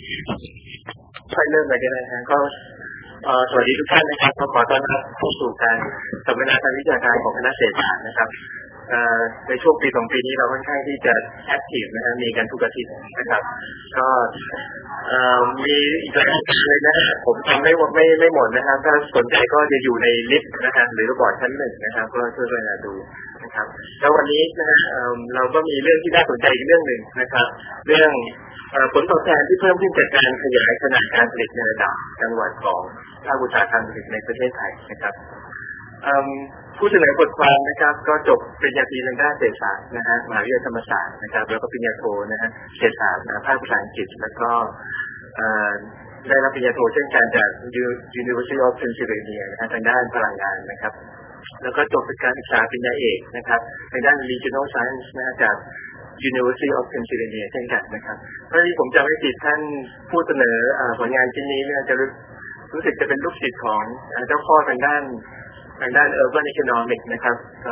ค่อยเริ่มเลยก็ได้นะก็สวัสดีทุกท่านนะครับขอต้อนรับเข้าสู่การสัมมนาทางวิชาการของคณะเศรษฐศาสตร์นะครับในช่วงปี2 ปีนี้เราค่อนข้างที่จะแอคทีฟนะฮะมีกันทุกอาทิตย์นะครับก็มีอีกหลายรายการเลยนะฮะผมทำไม่หมดนะครับถ้าสนใจก็จะอยู่ในลิสต์นะฮะหรือบอร์ดชั้น 1นะครับก็ช่วยๆดูนะครับแล้ววันนี้นะฮะเราก็มีเรื่องที่น่าสนใจอีกเรื่องหนึ่งนะครับเรื่องผลตอบแทนที่เพิ่มขึ้นจากการขยายขนาดการผลิตในระดับจังหวัดของภาคอุตสาหกรรมผลิตในประเทศไทยนะครับผู้เสนอบทความนะครับก็จบปริญญาตรีทางด้านเศรษฐศาสตร์นะฮะมหาวิทยาลัยธรรมศาสตร์นะครับแล้วก็ปริญญาโทนะฮะเศรษฐศาสตร์ภาคภาษาอังกฤษแล้วก็ได้รับปริญญาโทเช่นกันจาก University of Pennsylvania นะฮะทางด้านพลังงานนะครับแล้วก็จบการศึกษาปริญญาเอกนะครับทางด้าน Regional Science นะฮะจาก University of Pennsylvania เช่นกันนะครับเพราะที่ผมจำไม่ผิดท่านผู้เสนอผลงานชิ้นนี้เนี่ยจะรู้สึกจะเป็นลูกศิษย์ของเจ้าพ่อทางด้าน Urban Economics นะครับก็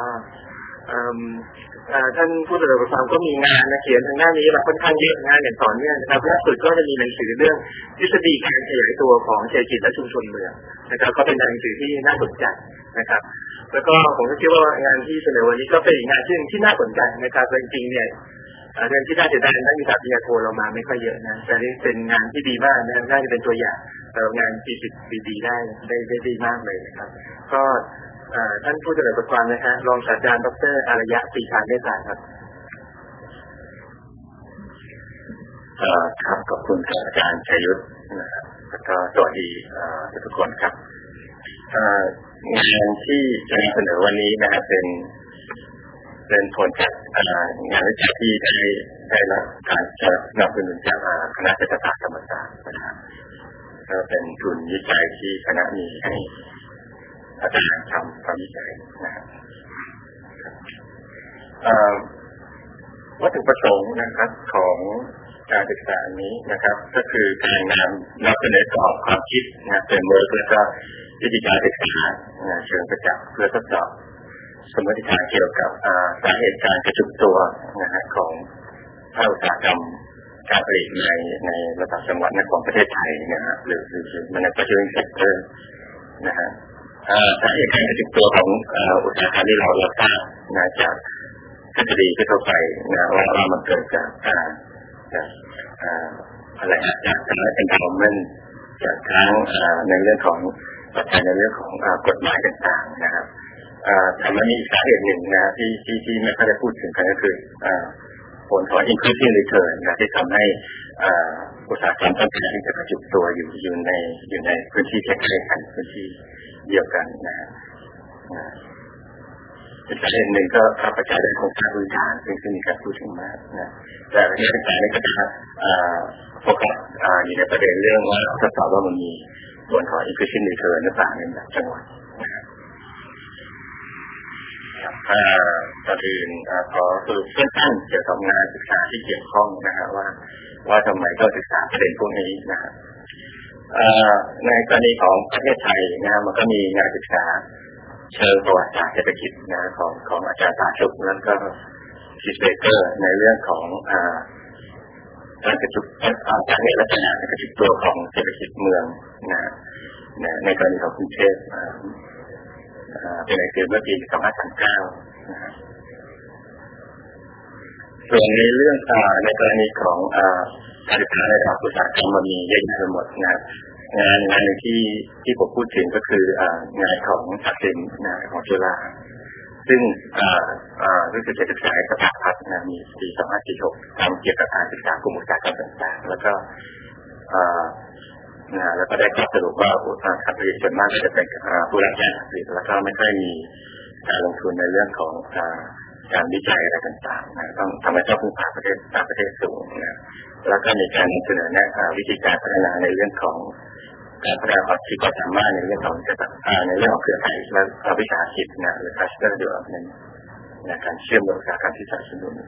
ท่านผู้เสนอบทความก็มีงานเขียนทางด้านนี้แบบค่อนข้างเยอะงานอย่างต่อเนื่องนะครับล่าสุดก็จะมีหนังสือเรื่องทฤษฎีการขยายตัวของเศรษฐกิจและชุมชนเมืองนะครับก็เป็นหนังสือที่น่าสนใจนะครับแล้วก็ผมก็คิดว่างานที่เสนอวันนี้ก็เป็นอีกงานที่น่าสนใจนะครับจริงๆเนี่ยเรื่องที่น่าเสียดายนักวิชาปริญญาโทเรามาไม่ค่อยเยอะนะแต่นี่เป็นงานที่ดีมากนะน่าจะเป็นตัวอย่างงานที่ดีได้ดีมากเลยนะครับก็ท่านผู้เสนอบทความนะฮะรองศาสตราจารย์ดร.อารยะ ปรีชาเมธาครับครับขอบคุณอาจารย์ชัยยุทธนะครับแล้วก็สวัสดีทุกคนครับงานที่จะนำเสนอวันนี้นะครับเป็นผลจากงานวิจัยที่ได้รับการสนับสนุนจากคณะเศรษฐศาสตร์ธรรมศาสตร์นะครับก็เป็นทุนวิจัยที่คณะมีให้อาจารย์ทำวิจัยนะครับวัตถุประสงค์นะครับของการศึกษานี้นะครับก็คือการนำเสนอกรอบความคิดนะเป็นเวิร์กแล้วก็วิธีการศึกษาเชิงประจักษ์เพื่อทดสอบสมมติฐานเกี่ยวกับสาเหตุการกระจุกตัวนะฮะของภาคอุตสาหกรรมการผลิตในระดับจังหวัดในของประเทศไทยนะฮะหรือ manufacturing sector นะฮะสาเหตุการกระจุกตัวของอุตสาหกรรมที่เราทราบนะจากทฤษฎีทั่วไปนะว่ามันเกิดจากอะไรจากการ environment จากทั้งในเรื่องของปัจจัยในเรื่องของกฎหมายต่างๆนะครับแต่มันมีสาเหตุหนึ่งนะที่ไม่ค่อยได้พูดถึงกันก็คือผลของ increasing return นะที่ทำให้อุตสาหกรรมต้องการที่จะกระจุกตัวอยู่ในพื้นที่ใกล้ๆกันพื้นที่เดียวกันนะสาเหตุหนึ่งก็ปัจจัยในโครงสร้างพื้นฐานซึ่งมีการพูดถึงมากนะแต่ในปัจจัยนี้ก็จะโฟกัสอยู่ในประเด็นเรื่องว่าทดสอบว่ามันมีผลของ increasing return หรือเปล่าในจังหวัดก่อนอื่นขอสรุปสั้นๆเกี่ยวกับงานศึกษาที่เกี่ยวข้องนะฮะว่าทำไมต้องศึกษาประเด็นพวกนี้นะฮะในกรณีของประเทศไทยนะมันก็มีงานศึกษาเชิงประวัติศาสตร์เศรษฐกิจนะของอาจารย์สาชุกแล้วก็ซิสเบเกอร์ในเรื่องของการกระจุกสาเหตุลักษณะการกระจุกตัวของเศรษฐกิจเมืองนะในกรณีของกรุงเทพเป็นในเมื่อปี2539นะครับส่วนในเรื่องในกรณีของการศึกษาในระดับอุตสาหกรรมมันมีเยอะแยะไปหมดนะงานหนึ่งที่ผมพูดถึงก็คืองานของทักษิณนะของจุฬาซึ่งรู้สึกจะศึกษาสถาปัตย์นะมีปี2546ทำเกี่ยวกับการศึกษากลุ่มอุตสาหกรรมต่างๆแล้วก็ได้ข้อสรุปว่าการผลิตส่วนมากจะเป็นผู้รับจ้างผลิตแล้วก็ไม่ค่อยมีการลงทุนในเรื่องของการวิจัยอะไรต่างๆนะต้องทำให้ต้องพึ่งพาประเทศต่างประเทศสูงนะแล้วก็มีการเสนอแนะวิธีการพัฒนาในเรื่องของการพัฒนาความสามารถในเรื่องของในเรื่องของเครือข่ายและวิชาชีพนะหรือ cluster development ในการเชื่อมโยงอุตสาหกรรมที่สนับสนุน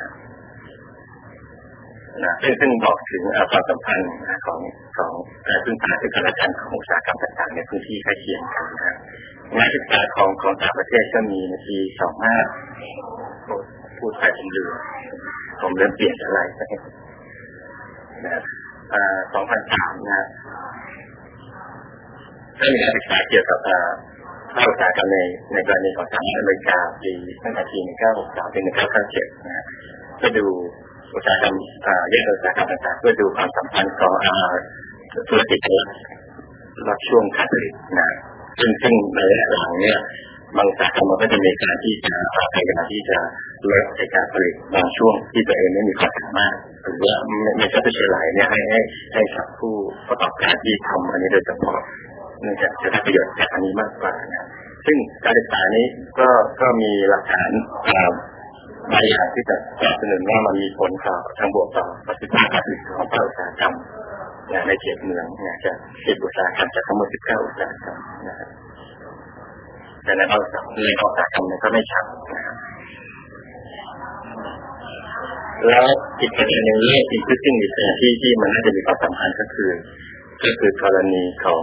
นะซึ่งบอกถึงความสัมพันธ์ของการพึ่งพาซึ่งกันและกันของอุตสาหกรรมต่างๆในพื้นที่ใกล้เคียงกันนะงานศึกษาของต่างประเทศก็มีในปี25พูดไปผมเริ่มเปลี่ยนอะไรนะ 2003นะก็มีการศึกษาเกี่ยวกับภาคอุตสาหกรรมในกรณีของสหรัฐอเมริกาปีตั้งแต่ปี1963ถึง1997นะก็ดูอุตสาหกรรมแยกอุตสาหกรรมต่างๆเพื่อดูความสัมพันธ์ของธุรกิจรับช่วงการผลิตนะซึ่งในระยะหลังเนี่ยบางอุตสาหกรรมมันก็จะมีการที่จะพยายามที่จะลดการผลิตบางช่วงที่ตัวเองไม่มีความสามารถหรือว่าไม่ใช่ผู้เชี่ยวชาญเนี่ยให้กับผู้ประกอบการที่ทำอันนี้โดยเฉพาะเนื่องจากจะได้ประโยชน์จากอันนี้มากกว่านะซึ่งการศึกษานี้ก็มีหลักฐานบางอย่างที่จะสนับสนุนว่ามันมีผลต่อทางบวกต่อประสิทธิภาพการผลิตของภาคอุตสาหกรรมในเขตเมืองจะ10 อุตสาหกรรมจากทั้งหมด19 อุตสาหกรรมนะครับแต่ในภาคอุตสาหกรรมเนี่ยก็ไม่ชัดนะครับแล้วอีกประเด็นหนึ่งเรื่อง increasing return ที่มันน่าจะมีความสำคัญก็คือกรณีของ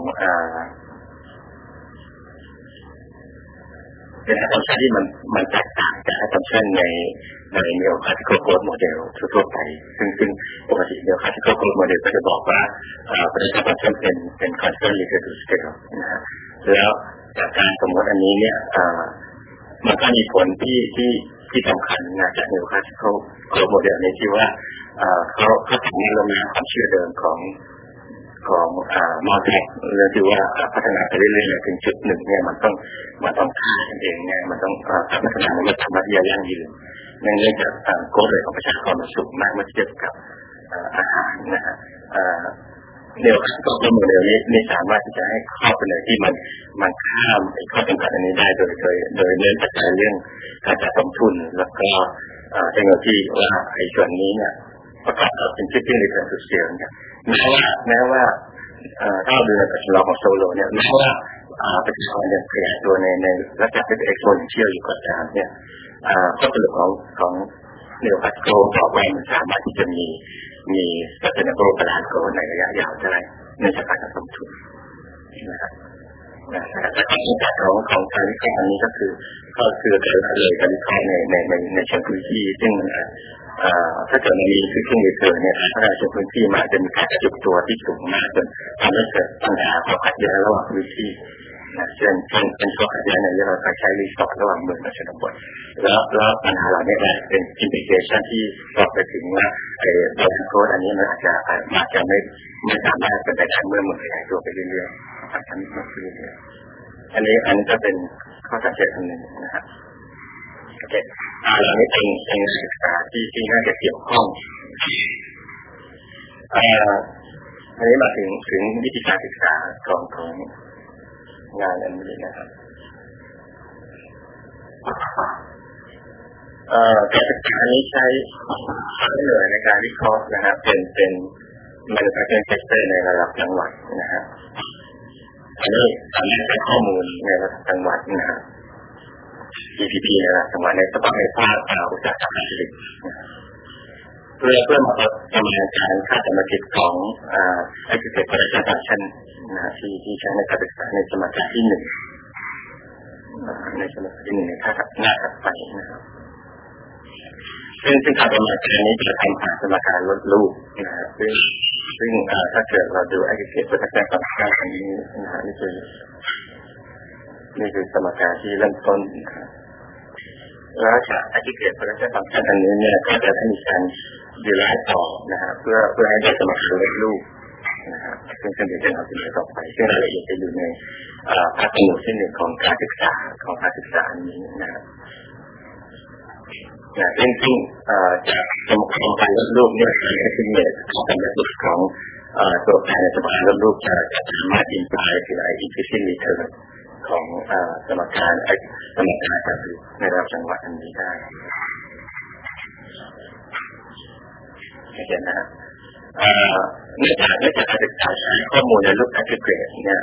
เป็น assumption ที่มันแตกต่างจาก assumption ใน neoclassical growth model ทั่วไปซึ่งปกติ neoclassical growth model ก็จะบอกว่าประชาชนเป็น constant return to scale นะฮะแล้วจากการสมมติอันนี้เนี่ยมันก็มีผลที่สำคัญนะจาก neoclassical growth model ในที่ว่าเขาทำให้เรามีความเชื่อเดิมของมอเทคเรื่องที่ว่าพัฒนาไปเรื่อยๆถึงจุดหนึ่งเนี่ยมันต้องฆ่ากันเองเนี่ยมันต้องพัฒนาในธรรมะที่ยั่งยืนเนื่องจากโกลด์ของประชากรมันสูงมากเมื่อเทียบกับอาหารนะฮะเดี๋ยวก็เป็นโมเดลนี้สามารถที่จะให้ข้อเสนอที่มันข้ามไอ้ข้อจำกัดอันนี้ได้โดยเน้นปัจจัยเรื่องการจัดสมทุนแล้วก็เทคโนโลยีว่าไอ้ส่วนนี้เนี่ยประกอบกับเป็นshifting return to scale เนี่ยแม้ว่าถ้าเราดูในปัจจุบันของโซโลเนี่ยแม้ว่าประชากรยังขยายตัวในระดับที่เป็น exponential อยู่ก็ตามเนี่ยข้อสรุปของneoclassicalบอกว่ามันสามารถที่จะมี sustainable balance growth ในระยะยาวได้ในสถานการณ์สมดุลนะครับแต่ข้อจำกัดของการวิเคราะห์อันนี้ก็คือการเลยการวิเคราะห์ในเชิงพื้นที่ซึ่งถ้าเกิดมันมีคือขึ้นในเชิงเนี่ยถ้าเชิงพื้นที่มันจะมีการกระจุกตัวที่สูงมากจนทำให้เกิดปัญหาความขัดแย้งระหว่างพื้นที่เช่นเป็นความขัดแย้งในเรื่องการใช้รีสอร์ทระหว่างเมืองและชนบทแล้วปัญหาเหล่านี้เป็น implication ที่บอกไปถึงว่าไอ้balance growthอันนี้มันอาจจะไม่สามารถเป็นไปได้เมื่อเมืองขยายตัวไปเรื่อยๆอาจจะไม่มากขึ้นเรื่อยๆอันนี้ก็เป็นข้อสังเกตอันหนึ่งนะครับโอเคเหล่านี้เป็นศึกษาที่น่าจะเกี่ยวข้องอันนี้มาถึงวิธีการศึกษาของงานอันนี้นะครับการศึกษานี้ใช้เหนื่อยในการวิเคราะห์นะครับเป็น manufacturing sector ในระดับจังหวัดนะฮะอันนี้สามารถใช้ข้อมูลในระดับจังหวัดนะครับ GDP ในระดับจังหวัดในภาคอุตสาหกรรมการผลิตเพื่อมาประมาณการค่าสมดุลของaggregate production function นะที่ใช้ในการศึกษาในสมการที่ 1ในสมการที่ 1ในค่าหน้าถัดไปนะครับซึ่งการประมาณการนี้จะทำผ่านสมการลดลูกนะซึ่งถ้าเกิดเราดูaggregate production function อันนี้นะนี่คือสมการที่เริ่มต้นแล้วจากaggregate production function อันนี้เนี่ยก็จะให้มีการดีไลน์ต่อนะฮะเพื่อให้ได้สมการลดลูกนะครับซึ่งจะเป็นเอาสิ่งต่อไปซึ่งรายละเอียดจะอยู่ในภาคหมู่ที่ 1ของการศึกษานี้นะครับซึ่งจากสมการลดลูกเนี่ยคือเนี่ยของสมการของตัวแปรสมการลดลูกจะสามารถอินพลายถึงincreasing return ของสมการการผลิตในระดับจังหวัดอันนี้ได้เห็นนะฮะเนื่องจากการศึกษาใช้ข้อมูลในรูป aggregate เนี่ย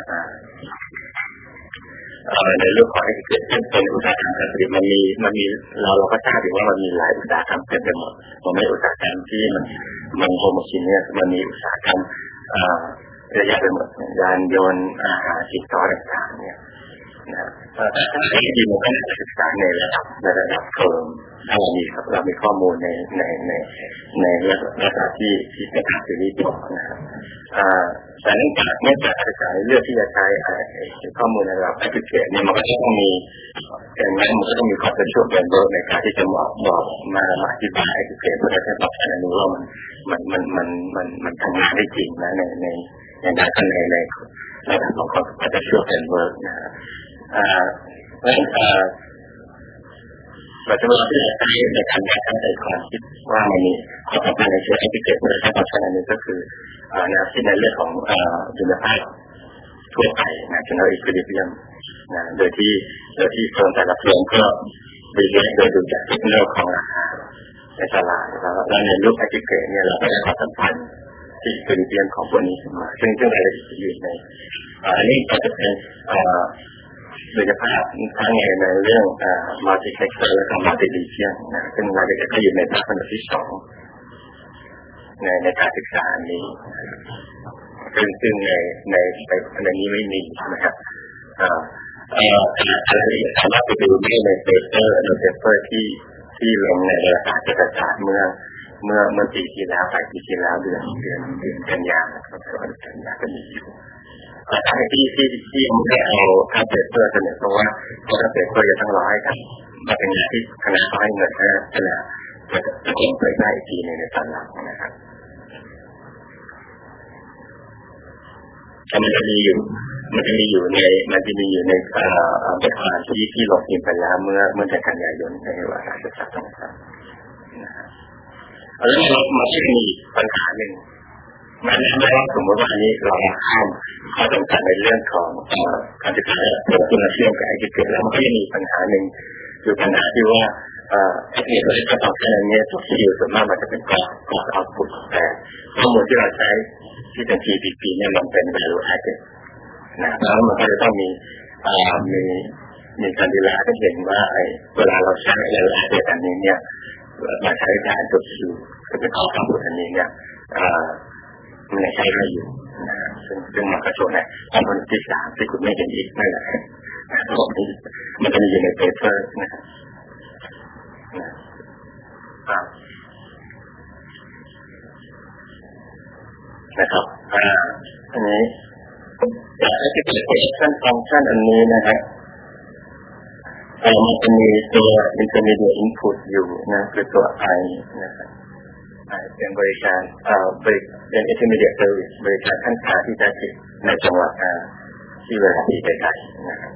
ในรูปของ aggregate เป็นอุตสาหกรรมการผลิตมันมีเราก็ทราบอยู่ว่ามันมีหลายอุตสาหกรรมเต็มไปหมดมันไม่อุตสาหกรรมที่มันโฮโมจีเนียสมันมีอุตสาหกรรมเยอะแยะไปหมดยานยนต์อาหารสินค้าต่างๆเนี่ยนะถ้าดีมันก็น่าจะศึกษาในระดับเพิ่มถ้าเรามีข้อมูลในระดับที่เป็นการสื่อต่อนะครับแต่เนื่องจากศึกษาเลือกที่จะใช้ข้อมูลในระดับแอปพลิเคชันเนี่ยมันก็ต้องมีอย่างนั้นมันก็ต้องมีความเป็นช่วงเป็นเบอร์ในการที่จะบอกมาอธิบายแอปพลิเคชันเพื่อให้บอกให้รู้ว่ามันทำงานได้จริงนะในด้านในระดับของความเป็นช่วงเป็นเบอร์นะเราจะมาที่จะใช้ในการแก้ไขความคิดว่ามันมีความสำคัญในเชิงแอปพลิเคชันเพื่อให้ความสำคัญนี้ก็คือแนวคิดในเรื่องของคุณภาพทั่วไปนะ general equilibrium นะโดยที่เฟิร์มแต่ละเฟิร์มก็โดยดูจากสิกนัลของราคาในตลาดแล้วในรูปแอปพลิเคชันเนี่ยเราก็ได้ความสัมพันธ์ที่ equilibrium ของพวกนี้ขึ้นมาซึ่งรายละเอียดอยู่ในอันนี้ก็จะเป็นโดยเฉพาะทั้งในเรื่องmulti-sector และ multi-region นะซึ่งรายละเอียดก็อยู่ในภาคที่ 2ในการศึกษานี้ซึ่งในนี้ไม่มีนะครับรายละเอียดสามารถไปดูได้ในเปเปอร์ที่ลงในวารสารเศรษฐศาสตร์เมื่อปีที่แล้วปลายปีที่แล้วเดือนกันยายนนะครับกันยายนก็มีอยู่ที่ไม่ได้เอาค่าเปเปอร์เสนอเพราะว่าค่าเปเปอร์จะต้องรอให้ครับมาเป็นงานที่คณะเขาให้เงินคณะจะคงเผยแพร่อีกทีในตอนหลังนะครับมันจะมีอยู่ในบทความที่ลงพิมพ์ไปแล้วเมื่อเดือนกันยายนในวารสารเศรษฐศาสตร์นะครับแล้วมันจะมีปัญหาหนึ่งมันไม่ว่าสมมติว่าอันนี้เราข้ามข้อจำกัดในเรื่องของการศึกษาและคุณเชื่อมกับไอ้ที่เกิดแล้วมันก็ยังมีปัญหาหนึ่งอยู่ปัญหาที่ว่าเทคนิคที่เราต้องใช้ในตัวที่อยู่ส่วนมากมันจะเป็นกรอบเอาพุทแต่ข้อมูลที่เราใช้ที่เป็น GPP เนี่ยมันเป็น value added นะแล้วมันก็จะต้องมีการดีลาให้เห็นว่าเวลาเราใช้ value added อันนี้เนี่ยมาใช้การตัวที่คือเป็นข้อความอันนี้เนี่ยมันใช้ได้อยู่นะซึ่งมันก็โชว์ในข้อมูลที่3ที่คุณไม่เห็นอีกนั่นแหละทั้งหมดนี้มันจะมีอยู่ในเปเปอร์นะครับอันนี้จากapplication function อันนี้นะฮะมันจะมีตัว intermediate input อยู่นะคือตัว I นะครับเป็นบริการเป็น intermediate service บริการขั้นกลางที่จะติดในจังหวะที่เวลาที่ไกลๆนะครับ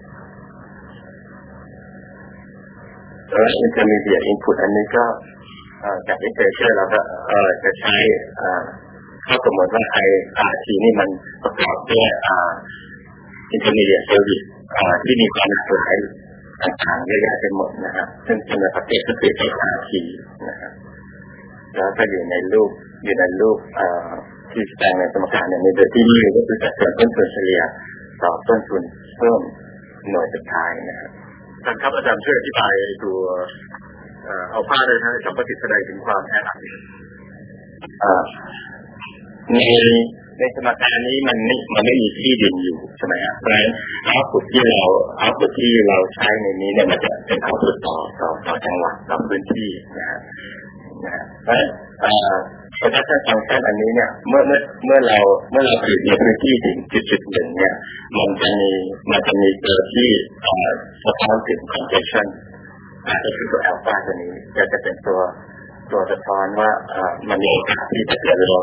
แล้ว intermediate input อันนี้ก็จาก literature เราก็จะใช้ถ้าสมมติว่าRT นี่มันประกอบด้วยintermediate service ที่มีความหลากหลายต่างๆเยอะแยะไปหมดนะครับซึ่งเป็นประเภทก็คือ RT นะครับแล้วก็อยู่ในรูปที่แสดงในสมการเนี่ยในโดยที่นี่ก็คือสัดส่วนต้นทุนเฉลี่ยต่อต้นทุนเพิ่มหน่วยสุดท้ายนะครับท่านครับอาจารย์ช่วยอธิบายตัวอัลฟาได้ทั้งสัมปติแสดงถึงความแออัดในสมการนี้มันไม่มีที่ดินอยู่ใช่ไหมครับเพราะฉะนั้นเอาท์พุตที่เราใช้ในนี้เนี่ยมันจะเป็นเอาท์พุตต่อจังหวัดต่อพื้นที่นะครับเพราะฉะนั้นfunction function อันนี้เนี่ยเมื่อเราผลิตในพื้นที่ถึงจุดหนึ่งเนี่ยมันจะมีตัวที่สะท้อนถึง congestion ก็คือตัว alpha ตัวนี้จะเป็นตัวสะท้อนว่ามันมีโอกาสที่จะเกิดเรา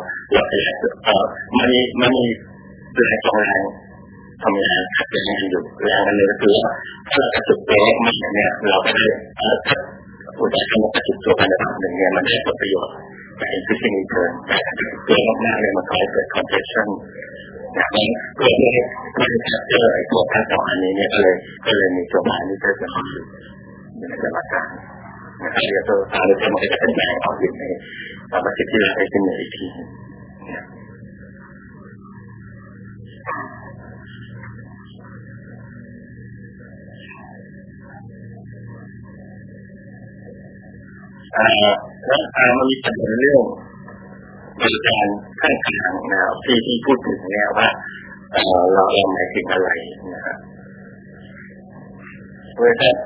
มันมีแรงสองแรงทำงานขัดแย้งกันอยู่แรงอันนึงก็คือถ้าเรากระจุกตัวมากเนี่ยเราก็ได้อุตสาหกรรมกระจุกตัวกันระดับหนึ่งเนี่ยมันได้ผลประโยชน์แต่increasing return แต่ตัวมากๆเลยมันก็เกิด congestion อย่างนี้เพื่อจะเจอไอ้ตัวทั้งสองอันนี้เนี่ยก็เลยมีตัวมาที่เกิดขึ้นอยู่ในสมการนะครับเรียกตัวตาหรือจะมันจะเป็นแรงออกอยู่ในประสิทธิภาพที่เหนืออีกทีแล้วมันมีประเด็นเรื่องบริการขั้นกลางนะครับที่พูดถึงเนี่ยว่าเราหมายถึงอะไรนะครับเวลา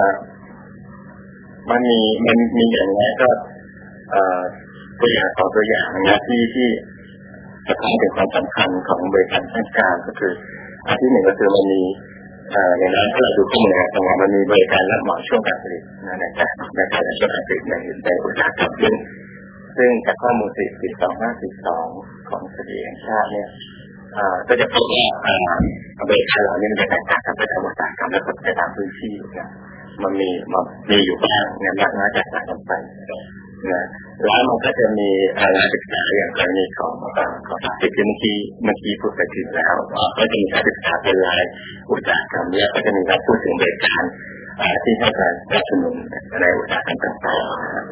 มันมีอย่างนี้ก็ตัวอย่างต่อตัวอย่างนะที่สะท้อนถึงความสำคัญของบริการทางการก็คืออันที่หนึ่งก็คือมันมีในนั้นถ้าเราดูข้อมูลนะครับว่ามันมีบริการรับเหมาช่วงการผลิตในการช่วงการผลิตในอุตสาหกรรมซึ่งจากข้อมูล2542ของสถิติแห่งชาติเนี่ยก็จะพบว่าบริการเหล่านี้มันจะแตกต่างกันไปตามอุตสาหกรรมและไปตามพื้นที่นะมันมีอยู่บ้างเนี่ยมากน้อยแตกต่างกันไปนะแล้วมันก็จะมีการศึกษาอย่างกรณีของสิทธิเมื่อกี้พูดไปถึงแล้วก็จะมีการศึกษาเป็นรายอุตสาหกรรมแล้วก็จะมีการพูดถึงบริการที่ให้การสนับสนุนในอุตสาหกรรมต่างๆนะครับ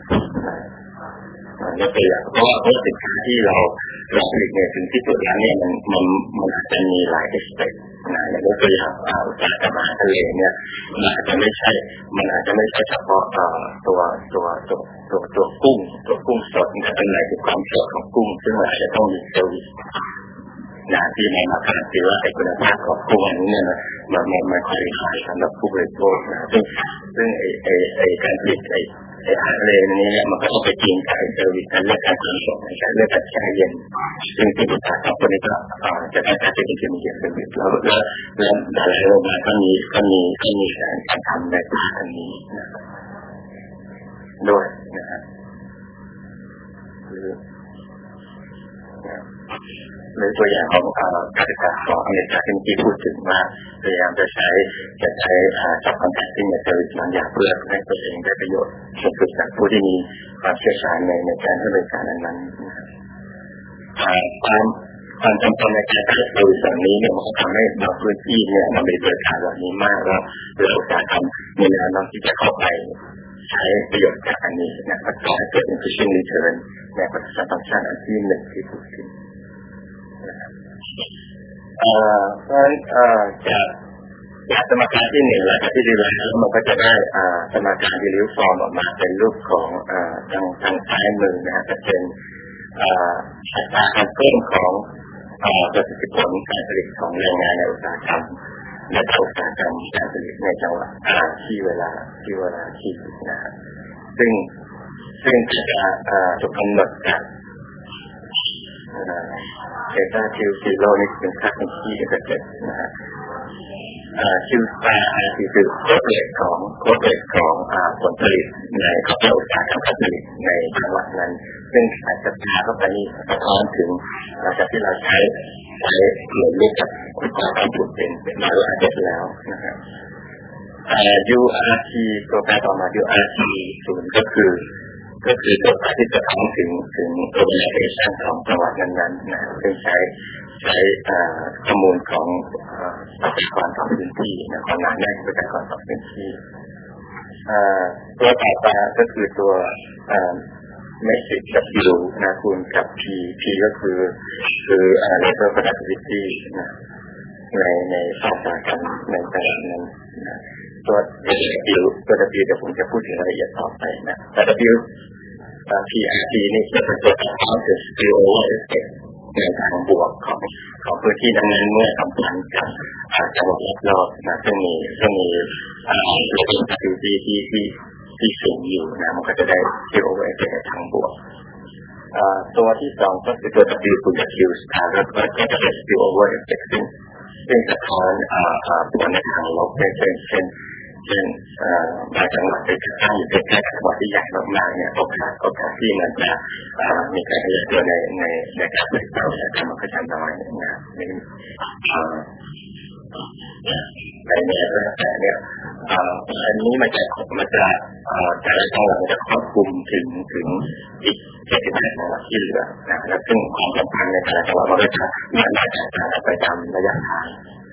ยกตัวอย่างเพราะว่าสินค้าที่เราผลิตเนี่ยถึงที่สุดแล้วเนี่ยมันอาจจะมีหลายเอสเปกนะอย่างยกตัวอย่างอุตสาหกรรมอาหารทะเลเนี่ยมันอาจจะไม่ใช่เฉพาะตัวกุ้งสดแต่เป็นหมายถึงความสดของกุ้งซึ่งอาจจะต้องมีเซอร์วิสที่มาการันตีว่าไอ้คุณภาพของกุ้งอันนี้เนี่ยมันค่อยขายสำหรับผู้บริโภคนะซึ่งไอ้การผลิตไอ้อาหารทะเลนี้เนี่ยมันก็ต้องไปกินกับเซอร์วิสการเลือกการขนส่งการเลือกการแช่เย็นซึ่งที่อุตสาหกรรมตัวนี้ก็จะได้การเป็นอินเดียเซอร์วิสแล้วหลายโรงงานก็มีการทำในภาคนี้นะครับด้วยนะครับหรือตัวอย่างของการศึกษาของอเมริกาที่พูดถึงว่าพยายามจะใช้จับคอนแทคติ้งในเซอร์วิสบางอย่างเพื่อให้ตัวเองได้ประโยชน์สูงสุดจากผู้ที่มีความเชี่ยวชาญในการให้บริการนั้นความจำเป็นในการใช้เซอร์วิสแบบนี้เนี่ยมันทำให้บางพื้นที่เนี่ยมันมีบริการเหล่านี้มากแล้วเราจะทำมีแนวโน้มที่จะเข้าไปใช้ประโยชน์จากอันนี้นะครับก่อให้เกิด efficient return ในผลิตภัณฑ์ชาติอันที่หนึ่งที่พูดถึงเพราะฉะนั้นจากสมการที่หนึ่งแล้วที่ดีแล้วมันก็จะได้สมการที่ริ้วฟอร์มออกมาเป็นรูปของทางซ้ายมือนะฮะจะเป็นอัตราการเพิ่มของประสิทธิผลการผลิตของแรงงานในอุตสาหกรรมและอุตสาหกรรมการผลิตในจังหวัดที่เวลาที่นะครับซึ่งจะถูกกำหนดจากเดต้าคิวซีโร่นี่เป็นค่าเป็นที่เกิดนะฮะคิวสตาร์คือโค้ดเรทของผลผลิตในอุตสาหกรรมการผลิตในจังหวัดนั้นซึ่งอาจจะพาเข้าไปนี่สะท้อนถึงจากที่เราใช้เหมือนรูปกับความถูกเป็นมาด้วยอาเดแล้วนะครับURT ตัวแปรต่อมา URT 0ก็คือตัวที่จะท้องถึง organization ของจังหวัดนั้นๆนะซึ่งใช้ข้อมูลของประชากรของพื้นที่นะของงานแรกประชากรของพื้นที่ตัวต่อไปก็คือตัวmetric W นะคูณกับ P ก็คือlabor productivity นะในภาคอุตสาหกรรมในแต่ละนั้นนะตัว W เดี๋ยวผมจะพูดถึงรายละเอียดต่อไปนะแต่ PRT นี่จะเป็นตัวของ spillover effect ในทางบวกของพื้นที่นั้นเมื่อสัมพันธ์กับจังหวัดรอบๆนะซึ่งมีproductivityที่สูงอยู่นะมันก็จะได้ spillover effect ในทางบวกตัวที่สองก็คือตัว W คูณกับ Q แล้วก็จะเป็น spillover effect ซึ่งสะท้อนผลในทางลบเช่นบางจังหวัดไปตั้งอยู่ใกล้ๆจังหวัดที่ใหญ่มากๆเนี่ยโอกาสที่มันจะมีการขยายตัวในการผลิตเราเนี่ยมันก็จะน้อยนะแต่เนี่ยอันนี้มันจะแต่ละจังหวัดจะครอบคลุมถึงอีก75จังหวัดที่เหลือนะแล้วซึ่งความสัมพันธ์ในแต่ละจังหวัดมันก็จะมาจากไปตามระยะทาง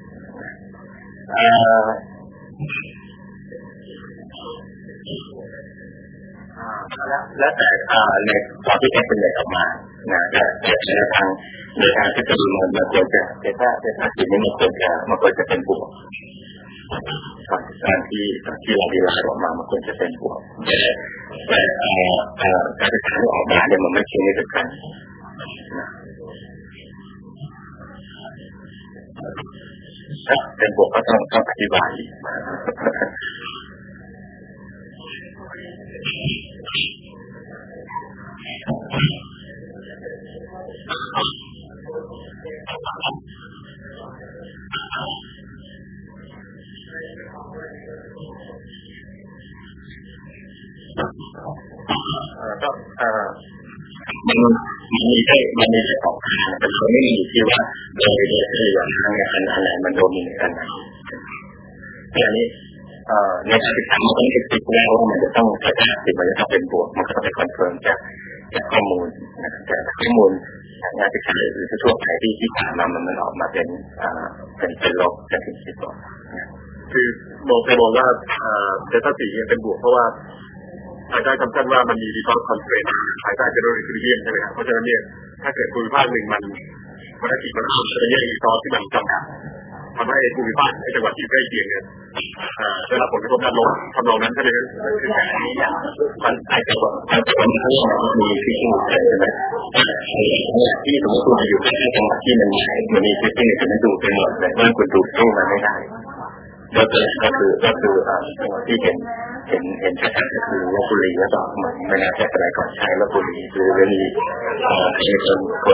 แล้วแต่ในตอนที่เป็นเลยออกมานะแต่ในทางที่จะดูมันควรจะแต่สิ่งนี้มันควรจะเป็นบวกตอนที่เราดีไลน์ออกมามันควรจะเป็นบวกแต่การศึกษาที่ออกมาเนี่ยมันไม่เชื่อในกันนะถ้าเป็นบวกก็ต้องอธิบายก็มันมีได้สองทางแต่เขาไม่มีที่ว่าโดยอย่างนั้นอันไหนมันโดมิเนตอันไหนแต่อันนี้ในการศึกษามันต้องติดแล้วว่ามันจะต้องถ้าติดมันจะต้องเป็นบวกมันก็ต้องไปคอนเฟิร์มจากข้อมูลนะครับแต่ข้อมูลงานศึกษาหรือทั่วไปที่ผ่านมามันออกมาเป็นลบจากที่คิดว่าคือมองว่าเดลต้าสีเป็นบวกเพราะว่าภายใต้คำสั่งว่ามันมีรีซอสคอนเทนต์ภายใต้เจเนอเรชั่นเรียนใช่ไหมครับเพราะฉะนั้นเนี่ยถ้าเกิดภูมิภาคหนึ่งมันภารกิจมันจะแยกรีซอสที่มันจำกัดทำให้ภูมิภาคในจังหวัดที่ใกล้เคียงเนี่ยได้รับผลกระทบด้านลบทำนองนั้นใช่ไหมครับคือแต่มันอาจจะว่ามันมีฟิชชิ่งใช่ไหมที่สมมติคุณอยู่ในจังหวัดที่มันมีฟิชชิ่งจะไม่ดูเป็นหมดเลยว่าคุณดูสู้มันไม่ได้ก็คือที่เห็นชัดๆก็คือลพบุรีแล้วก็เหมือนไม่น่าจะอะไรก่อนใช้ลพบุรีหรือมีคน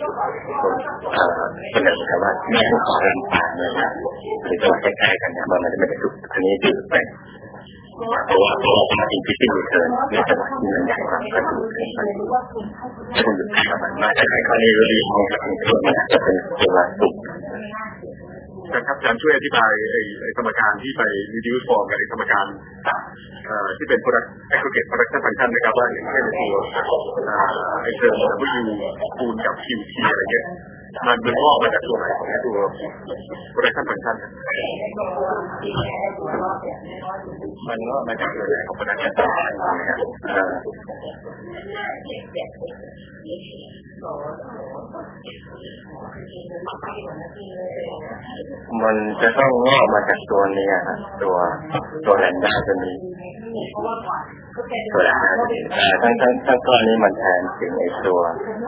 เสนอแต่ว่าไม่ต้องขอลำปางนะครับหรือจังหวัดใกล้ๆกันเนี่ยมันจะไม่ได้ถูกอันนี้ถือไปเพราะว่ามันเป็นฟิชชิ่งรีเทิร์นในจังหวัดที่มันใหญ่กว่าก็ถูกเกินไปถ้าคุณอยู่ใกล้กับมันมาจากไหนก็นี่รีมองจากกรุงเทพมันอาจจะเป็นตัวสุกครับอาจารย์ช่วยอธิบายไอ้สมการที่ไป reduce form กับไอ้สมการที่เป็น product aggregate production function นะครับว่าอย่างเช่นตัวไอ้เทอม W คูณกับ QT อะไรเงี้ยมันงอกมาจากตัวไหนของตัว production function มันงอกมาจากตัวไหนของ production function มันจะต้องงอกมาจากตัวนี้ครับตัวแลนด้าตัวนี้ตัวแลนด้าทั้งก้อนนี้มันแทนถึงไอตัว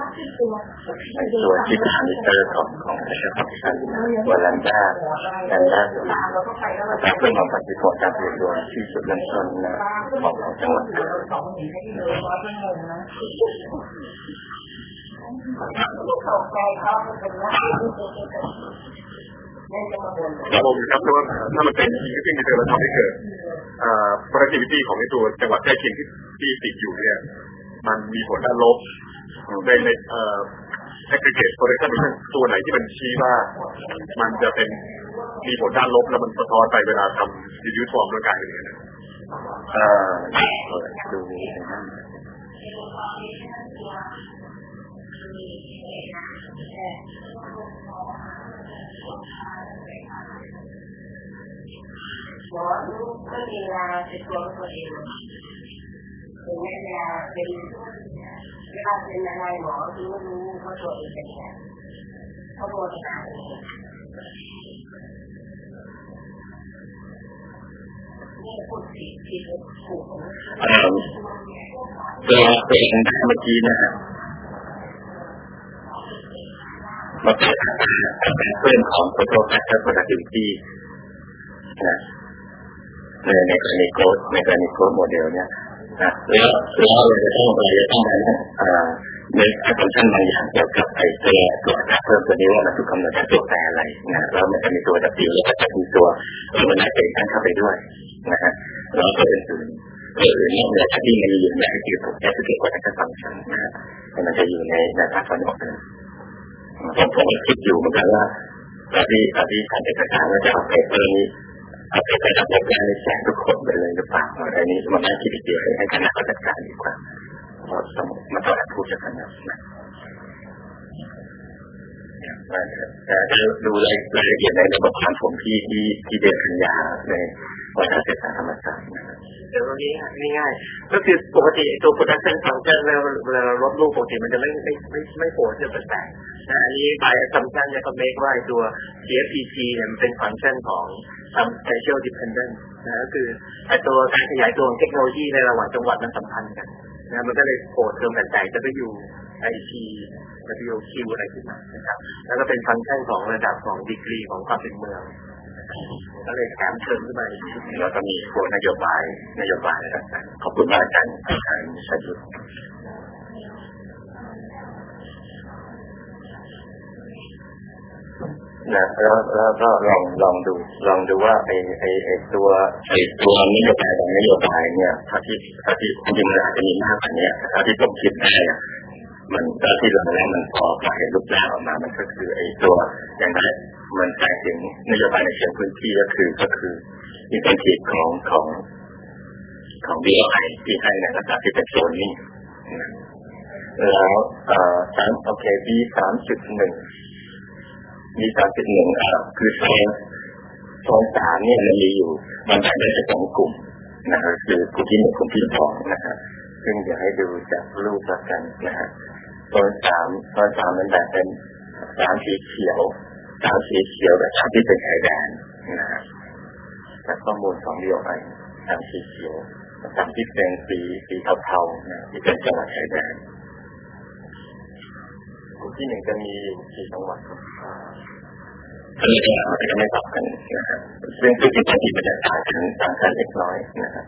ที่เป็นมิเตอร์ของไอเฟังชันตัวแลนด้าตัวนี้แต่เพื่อมาปฏิบัติการผลิตโดยที่สุดเริ่มต้นของจังหวัดครับผมครับเพราะว่าถ้ามันเป็นสิ่งที่เราทำให้เกิดproductivity ของในตัวจังหวัดใกล้เคียงที่ติดอยู่เนี่ยมันมีผลด้านลบในaggregate production ตัวไหนที่มันชี้ว่ามันจะเป็นมีผลด้านลบแล้วมันสะท้อนไปเวลาทำ reduce form ร่างกายอย่างเงี้ยดูนะหมอก็มีเวลาเป็นตัวเองถึงแม้เวลาเป็นอะไรหมอที่ไม่รู้ว่าตัวเองเป็นไงเขาโดนอะไรนี่พูดผิดถูกตัวเองเมื่อกี้นะครับมันเป็นเพื่อนของ total factor productivity นะในกรณีโค้ดโมเดลเนี่ยนะแล้วเราจะต้องนั้นในassumptionบางอย่างเกี่ยวกับไอ้ตัวอัตราเพิ่มตัวนี้ว่ามันถูกกำหนดจากตัวแปรอะไรนะแล้วมันจะมีตัว W แล้วก็จะมีตัวnormalizationเข้าไปด้วยนะฮะแล้วก็อื่นเนี่ยที่มันอยู่ในที่ถูกแยกเป็นกฎอัตราฟังก์ชันนะมันจะอยู่ในภาพนั้นผมคิดอยู่เหมือนกันว่าตอนที่การเอกสารว่าจะเอาเปเปอร์นี้เอาไปทำงานในแจกทุกคนไปเลยหรือเปล่าอันนี้มันน่าคิดเดียวให้คณะจัดการดีกว่าเพราะมันต้องพูดกันนะแต่ดูรายละเอียดในระบบความผมที่เดินปัญญาในวิทยาศาสตร์ธรรมศาสตร์เดี๋ยวนี้ง่ายๆก็คือปกติตัว production function เวลาเราลดรูปปกติมันจะไม่โผล่จะแปลกๆนะอันนี้ by assumption เนี่ยก็ make ว่าตัว TFPT เนี่ยมันเป็น function ของ spatial dependent นะก็คือไอตัวการขยายตัวของเทคโนโลยีในระหว่างจังหวัดมันสัมพันธ์กันนะมันก็เลยโผล่เติมแปลกๆจะไปอยู่ IT WQ อะไรขึ้นมานะครับแล้วก็เป็นฟังก์ชันของระดับของดีกรีของความเป็นเมืองก็เลยแถมเติมขึ้นมาอีกแล้วก็มีพวกนโยบายต่างๆขอบคุณมากอาจารย์ชัยยุทธนะแล้วก็ลองดูว่าไอตัวนโยบายเนี่ยถ้าที่จริงๆมันอาจจะมีมากกว่านี้ถ้าที่ผมคิดได้มันก็ที่เราแล้วมันพอเห็นรูปร่างออกมามันก็คือไอตัวอย่างไรมันแสดงถึงนโยบายในเชิงพื้นที่ก็คือมีการขีดของ BI ที่ให้ในลักษณะที่เป็นโซนนิ่งแล้วโอเค B3.1 คือโซน3เนี่ยมันมีอยู่มันแบ่งได้เป็น2กลุ่มนะครับคือกลุ่มที่1กลุ่มที่2นะครับซึ่งเดี๋ยวให้ดูจากรูปแล้วกันนะฮะโซน3มันแบ่งเป็น3สีเขียวกับ3ที่เป็นชายแดนนะฮะจากข้อมูลของ BI 3สีเขียว3ที่เป็นสีเทาๆนะที่เป็นจังหวัดชายแดนกลุ่มที่1จะมี4จังหวัดอันนี้จะไม่ต่อกันนะครับซึ่งที่มันจะต่างกันเล็กน้อยนะครับ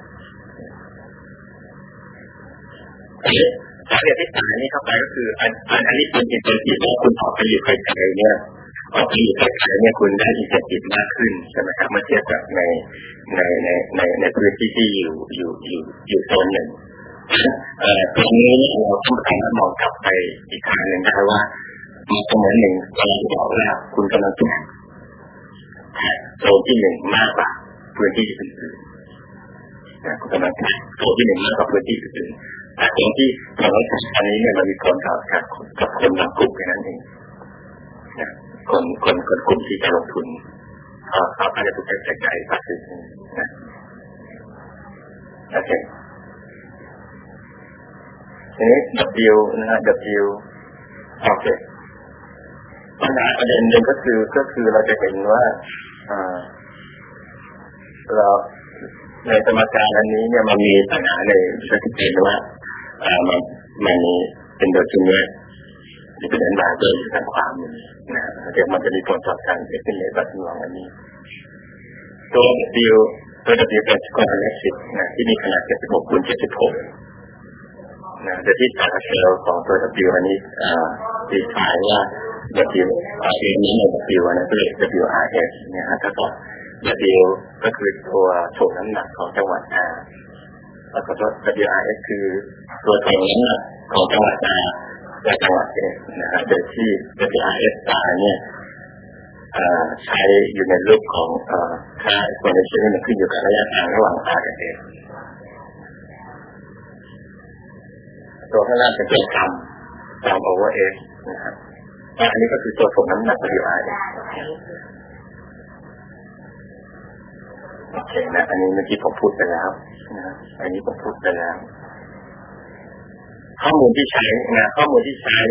สาเหตุที่ต่างนี้เข้าไปก็คืออันนี้เป็นจิตว่าคุณออกไปอยู่ไกลๆเนี่ยคุณได้อินเทอร์เน็ตมากขึ้นใช่ไหมครับเมื่อเทียบกับในพื้นที่ที่อยู่โซนหนึ่งตรงนี้เราต้องการมองกลับไปอีกทางหนึ่งได้ว่ามันเป็นเหมือนหนึ่งเราบอกว่าคุณกำลังแข่งโซนที่1มากกว่าพื้นที่อื่นๆนะคุณกำลังแข่งโซนที่1มากกว่าพื้นที่อื่นๆแต่ตรงที่เราแข่งอันนี้เนี่ยมันมีผลกับคนบางกลุ่มแค่นั้นเองนะคนกลุ่มที่จะลงทุนเขาอาจจะถูกใจภาษีนะโอเคทีนี้ W นะฮะ W โอเคปัญหาประเด็นหนึ่งก็คือเราจะเห็นว่าเราในสมการอันนี้เนี่ยมันมีปัญหาในชัดเจนว่ามันเป็นโดยจริงเนี่ยที่เป็นอันดับที่ทางความนะเดี๋ยวมันจะมีผลต่อการเป็นในปัจจุบันอันนี้ตัว W เป็นสกอร์แลกซิสนะที่มีขนาด76 คูณ 76นะโดยที่ตาเชลของตัว W อันนี้ดีไซน์ว่า W นี้ใน W นะก็เรียก WRS เนี่ยฮะถ้าก็ W ก็คือตัวถ่วงน้ำหนักของจังหวัด R แล้วก็ตัว WRS คือตัวถ่วงน้ำหนักของจังหวัด R และจังหวัด S นะฮะโดยที่ WRS เนี่ยใช้อยู่ในรูปของค่า exponential ที่มันขึ้นอยู่กับระยะทางระหว่าง R กับ S ตัวข้างล่างเป็นตัวกรรม over S นะครับอันนี้ก็คือตัวถ่วงน้ำหนัก WRS โอเคนะอันนี้เมื่อกี้ผมพูดไปแล้วนะอันนี้ผมพูดไปแล้วข้อมูลที่ใช้นะข้อมูลที่ใช้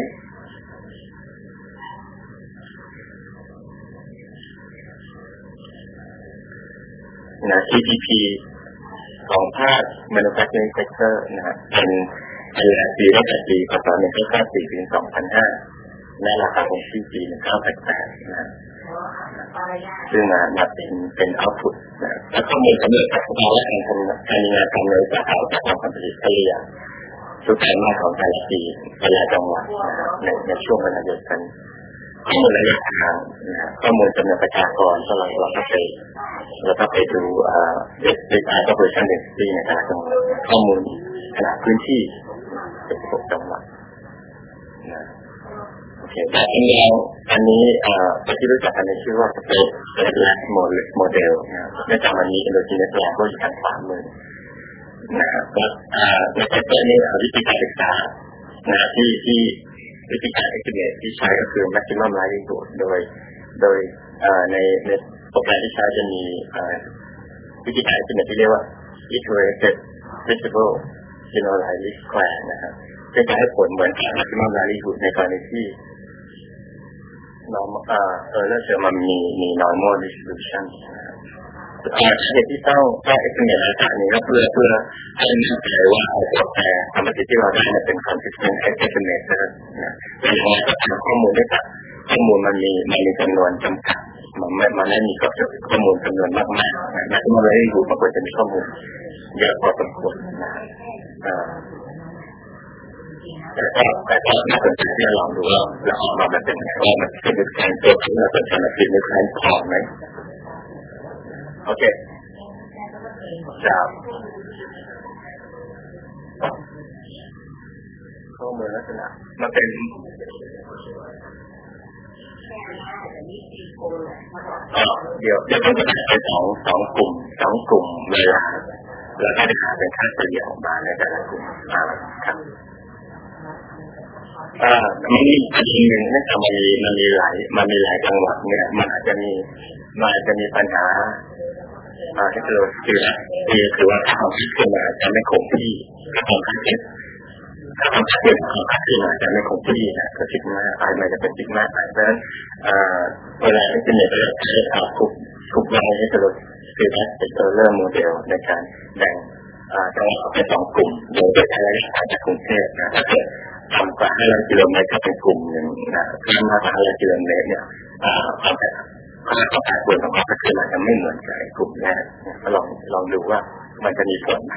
นะ GDP ของภาค manufacturing sector นะฮะเป็นปีตั้งแต่ปีพ.ศ. 1994 ถึง 2005และราคาของปี 1988 นะซึ่งมาเป็น output นะและข้อมูลสำรวจสภาวะการงานทำในสาขาอุตสาหกรรมการผลิตเฉลี่ยทุกไตรมาสของแต่ละปีแต่ละจังหวัดในช่วงเวลาเดียวกันข้อมูลระยะทางนะข้อมูลจำนวนประชากรเราก็ไปดูdata population density ในแต่ละจังหวัดข้อมูลขนาดพื้นที่16จังหวัดนะโอเคแต่อันนี้ที่รู้จักกันในชื่อว่า State Lab Model นะเนื่องจากมันมี endogenous lab อยู่ทางขวามือนะครับในเซตนี้วิธีการศึกษาที่วิธีการ estimate ที่ใช้ก็คือ maximum likelihood โดยในโปรแกรมที่ใช้จะมีวิธีการ estimate ที่เรียกว่า iterated feasible generalized square นะครับซึ่งจะให้ผลเหมือนกับ maximum likelihood ในกรณีที่แล้วเจอมันมี normal distribution นะครับเหตุที่ต้องestimateราคานี้ก็เพื่อให้แน่ใจว่าตัวแปรธรรมชาติที่เราได้เป็น consistent estimate นะแต่อย่างไรก็ตามข้อมูลได้จากข้อมูลมันมีจำนวนจำกัดมันไม่มีข้อมูลจำนวนมากๆนะที่มันเลยอยู่มันควรจะมีข้อมูลเยอะพอสมควรนะแต่ก็น่าสนใจที่จะลองดูว่าเราออกมาเป็นไงว่ามันเป็นการตัวที่เราเป็นการคิดในการพอไหมโอเคจากข้อมูลลักษณะมันเป็นเดี๋ยวต้องแบ่งเป็นสองกลุ่มเวลาแล้วก็จะหาเป็นค่าเฉลี่ยออกมาในแต่ละกลุ่มครับมันมีอันหนึ่งนะครับมันมีหลายจังหวัดเนี่ยมันอาจจะมีปัญหาที่คือว่าถ้าความคิดขึ้นมาจะไม่คงที่ถ้าความคิดขึ้นมาจะไม่คงที่นะก็คิดมากไปมันจะเป็นคิดมากไปเพราะฉะนั้นเวลาที่เป็นเนี่ยเราใช้ทุกอย่างให้ตลอดคือเป็นตัวเริ่มโมเดลในการแบ่งจังหวัดเป็นสองกลุ่มโดยใช้ระยะทางจากกรุงเทพนะถ้าเกิดต่ำกว่า500 กิโลเมตรก็เป็นกลุ่มหนึ่งนะถ้ามากกว่า500 กิโลเมตรเนี่ยความแตกต่างของความคิดอาจจะไม่เหมือนกับกลุ่มแรกก็ลองดูว่ามันจะมีผลไหม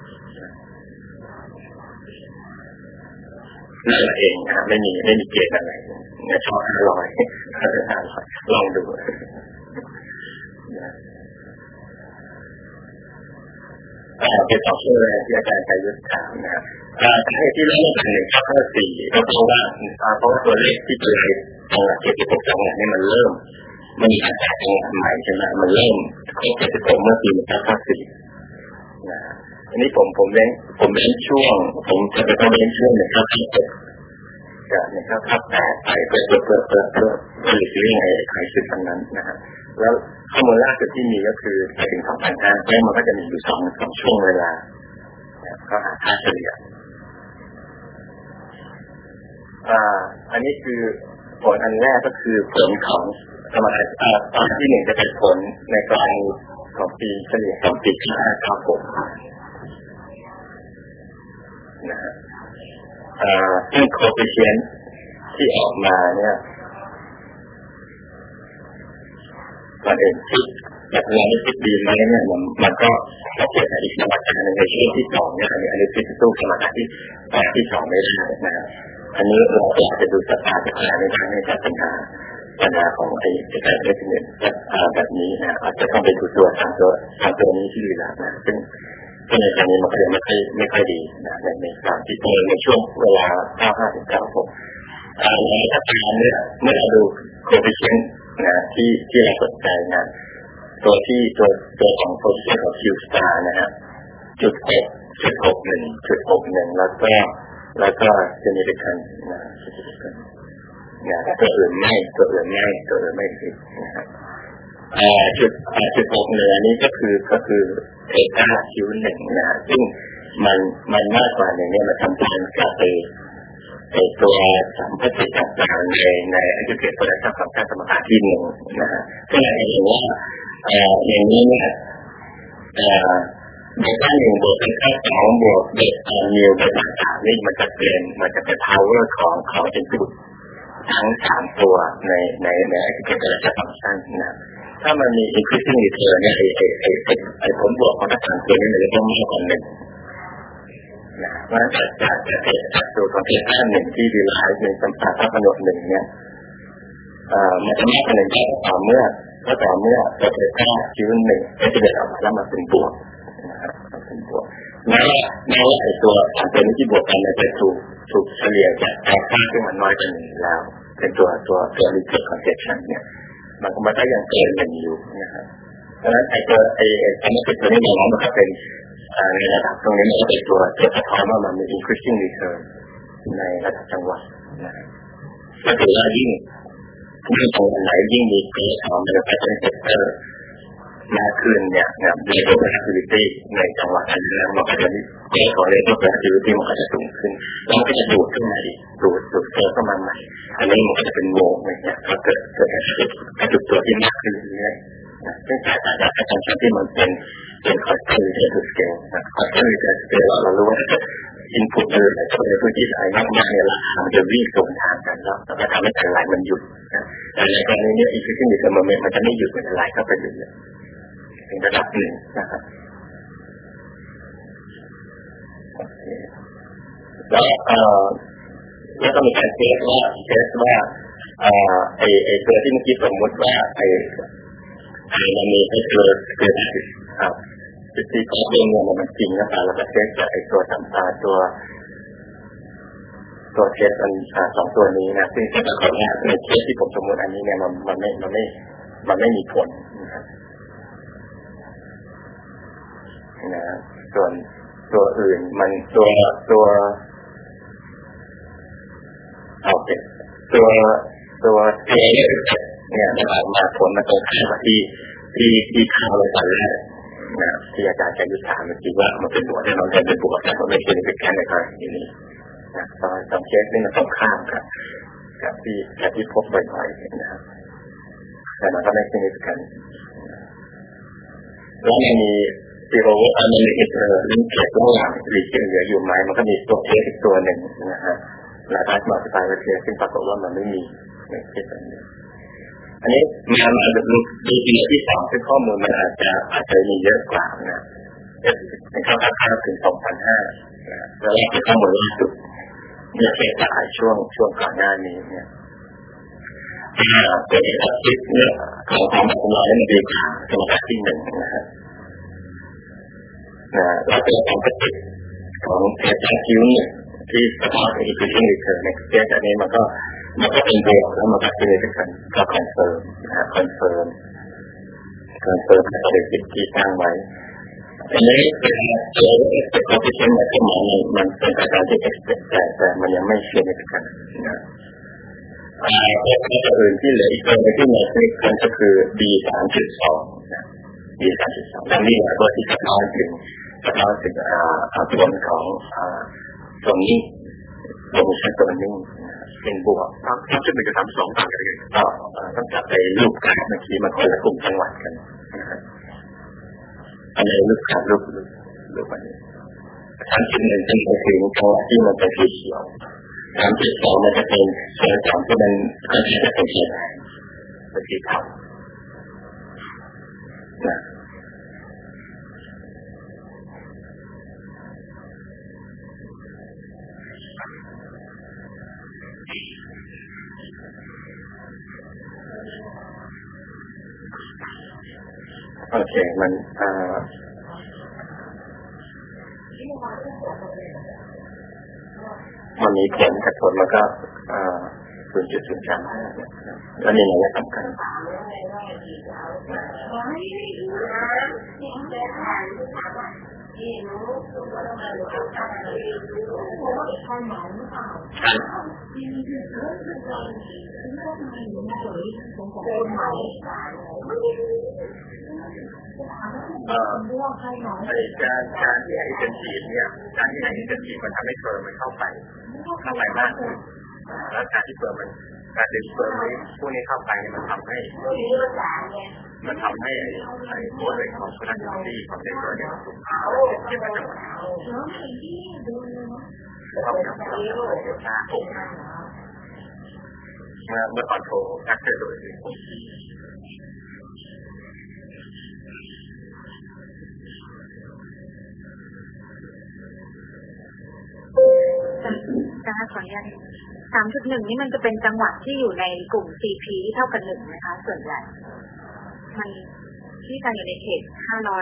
นั่นเองนะไม่มีเกณฑ์อะไรชอบ500ลองดูเป็นต่อช่วงแรกที่อาจารย์ชัยยุทธถามนะครับที่เริ่มจาก1 ข้อ 4ก็เพราะว่าตัวเลขที่เจอจังหวัด76 จังหวัดนี่มันเริ่มมันมีการจัดจังหวัดใหม่ใช่ไหมมันเริ่ม76เมื่อปี1 ข้อ 4นะอันนี้ผมเล่นช่วงผมจะไปต้องเล่นช่วง1 ข้อ 7กับ1 ข้อ 8ไปเพื่อหลีกเลี่ยงไอ้ไขสุดทั้งนั้นนะฮะแล้วข้อมูลล่าสุดที่มีก็คือไปถึง2005แล้วมันก็จะมีอยู่2ช่วงเวลาก็หาค่าเฉลี่ยอันนี้คือผลอันแรกก็คือผลของสมการตอนที่1จะเป็นผลในกรณีของปีเฉลี่ย2 ปีที่5ครับผมนะฮะซึ่ง coefficient ที่ออกมาเนี่ยก่อนอื่นที่แบบเราไม่คิดดีไหมเนี่ยมันก็เกิดอีกสมการในช่วงที่2เนี่ยอันนี้คือตู้สมการที่2ไม่ได้นะอันนี้เราอาจจะดูสภาพในทางในการปัญหาของไอ้การเล่นเนี่ยแบบนี้นะอาจจะต้องไปดูตัวทางตัวนี้ที่ดีแล้วนะซึ่งในทางนี้มันก็ยังไม่ค่อยดีนะในการที่ในช่วงเวลา95 ถึง 96ในอาการเนี่ยเมื่อเราดู coefficient นะที่เราสนใจนะตัวของ coefficient ของ Q star นะฮะ.61 แล้วก็ significant นะตัวอื่นไม่ผิดนะครับ.61อันนี้ก็คือเอต้า Q1 นะซึ่งมันมากกว่าเนี่ยมันทำการกลับไปตัวสัมพัทธ์ต่างๆในอันที่เกิดผลจากการสมการที่1นะฮะก็เลยเห็นว่าอย่างนี้เนี่ยเบต้า1บวกเบต้า2บวกเบต้านิวเบต้า3นี่มันจะเป็น power ของ input ทั้ง3ตัวในอันที่เกิดผลจากฟังก์ชันนะถ้ามันมี increasing return เนี่ยไอ้ผลบวกของทั้ง3ตัวนี้มันจะต้องมากกว่า1นะว่าจากตัวของเบต้า1ที่ดีไลน์เป็นสัมพัทธ์กำหนด1เนี่ยมันจะมากกว่า1ได้ต่อเมื่อตัวเบต้า Q1 จะเกิดออกมาแล้วมาเป็นบวกนะครับเป็นบวกแม้ว่าไอ้ตัว3นี้ที่บวกกันมันจะถูกเฉลี่ยจากค่าที่มันน้อยกว่า1แล้วเป็นตัว return conception เนี่ยมันก็ยังเกิน1อยู่นะครับเพราะฉะนั้นไอ้สมมติตัวนี้มันก็เป็นในระดับตรงนี้มันก็เป็นตัวสะท้อนว่ามันมี increasing return ในระดับจังหวัดนะครับก็ถือว่ายิ่งตรงไหนยิ่งมีเกิดของ manufacturing sector มากขึ้นเนี่ยในตัว activity ในจังหวัดนั้นมันก็จะมีเกิดของ activity มันก็จะสูงขึ้นแล้วมันก็จะดูดขึ้นมาอีกดูดเกิดเข้ามาใหม่อันนี้มันก็จะเป็นวงเนี่ยก็เกิดการจุดตัวที่มากขึ้นเรื่อยๆซึ่งแต่ฟังก์ชันที่มันเป็นคอร์สเรียนทูสเกลนะคอร์สเรียนทูสเกลเรารู้ว่าอินพุตเลยตัวในพื้นที่ไหนมากๆเนี่ยราคามันจะวิ่งสวนทางกันแล้วก็ทำให้การไหลมันหยุดนะแต่ในกรณีนี้อินฟินิตี้เทอร์โมเมนต์มันจะไม่หยุดมันจะไหลเข้าไปเรื่อยๆถึงระดับหนึ่งนะครับแล้วก็มีการเทสว่าไอตัวที่เมื่อกี้สมมติว่ามันมีไอตัวที่เขาเองเนี่ยมันจริงนะแต่เราก็เทสจากไอตัวเทสอันสองตัวนี้นะซึ่งปรากฏว่าในเคสที่ผมสมมติอันนี้เนี่ยมันไม่มีผลนะส่วนตัวอื่นมันตัวเอาเป็นตัวเทเนี่ยนะครับมาผลมาตรงข้ามกับที่ข้าวเลยตอนแรกนะที่อาจารย์จะยุทธามันคิดว่ามันเป็นบวกแต่เราจะเป็นบวกแต่มันไม่ใช่เป็นแค่ในกรณีนี้นะตอนเคสนี่มันตรงข้ามกับที่พบบ่อยๆนะครับแต่มันก็ไม่ใช่ในกันแล้วมันมีซีโร่มันมีลิงก์เกิดระหว่างรีเจนเหลืออยู่ไหมมันก็มีตัวเคสอีกตัวหนึ่งนะฮะแล้วถ้ามาสไตล์เทสซึ่งปรากฏว่ามันไม่มีในเคสนี้อันนี้มาดูที่สองซึ่งข้อมูลมันอาจจะมีเยอะกว่านะเป็นข้อมูลถึง 2,500 แล้วเป็นข้อมูลล่าสุดเนี่ยเคสจ่ายช่วงก่อนหน้านี้เนี่ยเป็นอาทิตย์เนี่ยของเราเนี่ยดีกว่าสมการที่หนึ่งนะฮะแล้วเป็นของประสิทธิ์ของเคสคิวเนี่ยที่สภาพอีกที่หนึ่งในเคสอันนี้มันก็เป็นบวกแล้วมันก็เป็นกันก็คอนเฟิร์มนะคอนเฟิร์มในสิ่งที่ตั้งไว้อันนี้เป็นคอมพิวเตอร์ในสมองมันเป็นการที่ expect แต่มันยังไม่เชื่อในกันนะตัวอื่นที่เหลืออีกตัวนึงที่มาคือกันก็คือ B3.2 นะ B3.2 ดังนี้หลายตัวที่สะท้อนถึงผลของตรงนี้โปรโมชั่นตัวนี้เป็นบวก3.1 กับ 3.2 ต่างกันยังไงต้องจับไปรูปการเมื่อกี้มันคนละกลุ่มจังหวัดกันอันนี้รูปการรูปอันนี้3.1เป็นไปถึงจังหวัดที่มันเป็นสีเขียว3.2มันจะเป็นส่วนต่างที่มันก็จะเป็นสีแดงเป็นสีเทาโอเคมันมีผลกับผลมันก็0.035 แล้วนี่อะไรสำคัญการที่ไอเจนซีเนี่ยการที่ไอเจนซีมันทำให้เฟิร์มมันเข้าไปมากขึ้นแล้วการที่เฟิร์มมันการดึงเฟิร์มนี้พวกนี้เข้าไปมันทำให้ไอ้ตัวเองของพนักงานที่ของเด็กตัวเนี่ยถูกเอาเก็บไว้จังหวะเขาทำหน้าผมเมื่อก่อนโทรนักเตะโดยนะคะขออนุญาต 3.1 นี่มันจะเป็นจังหวัดที่อยู่ในกลุ่ม CP ที่เท่ากัน1นะคะส่วนใหญ่มันที่การอยู่ในเขต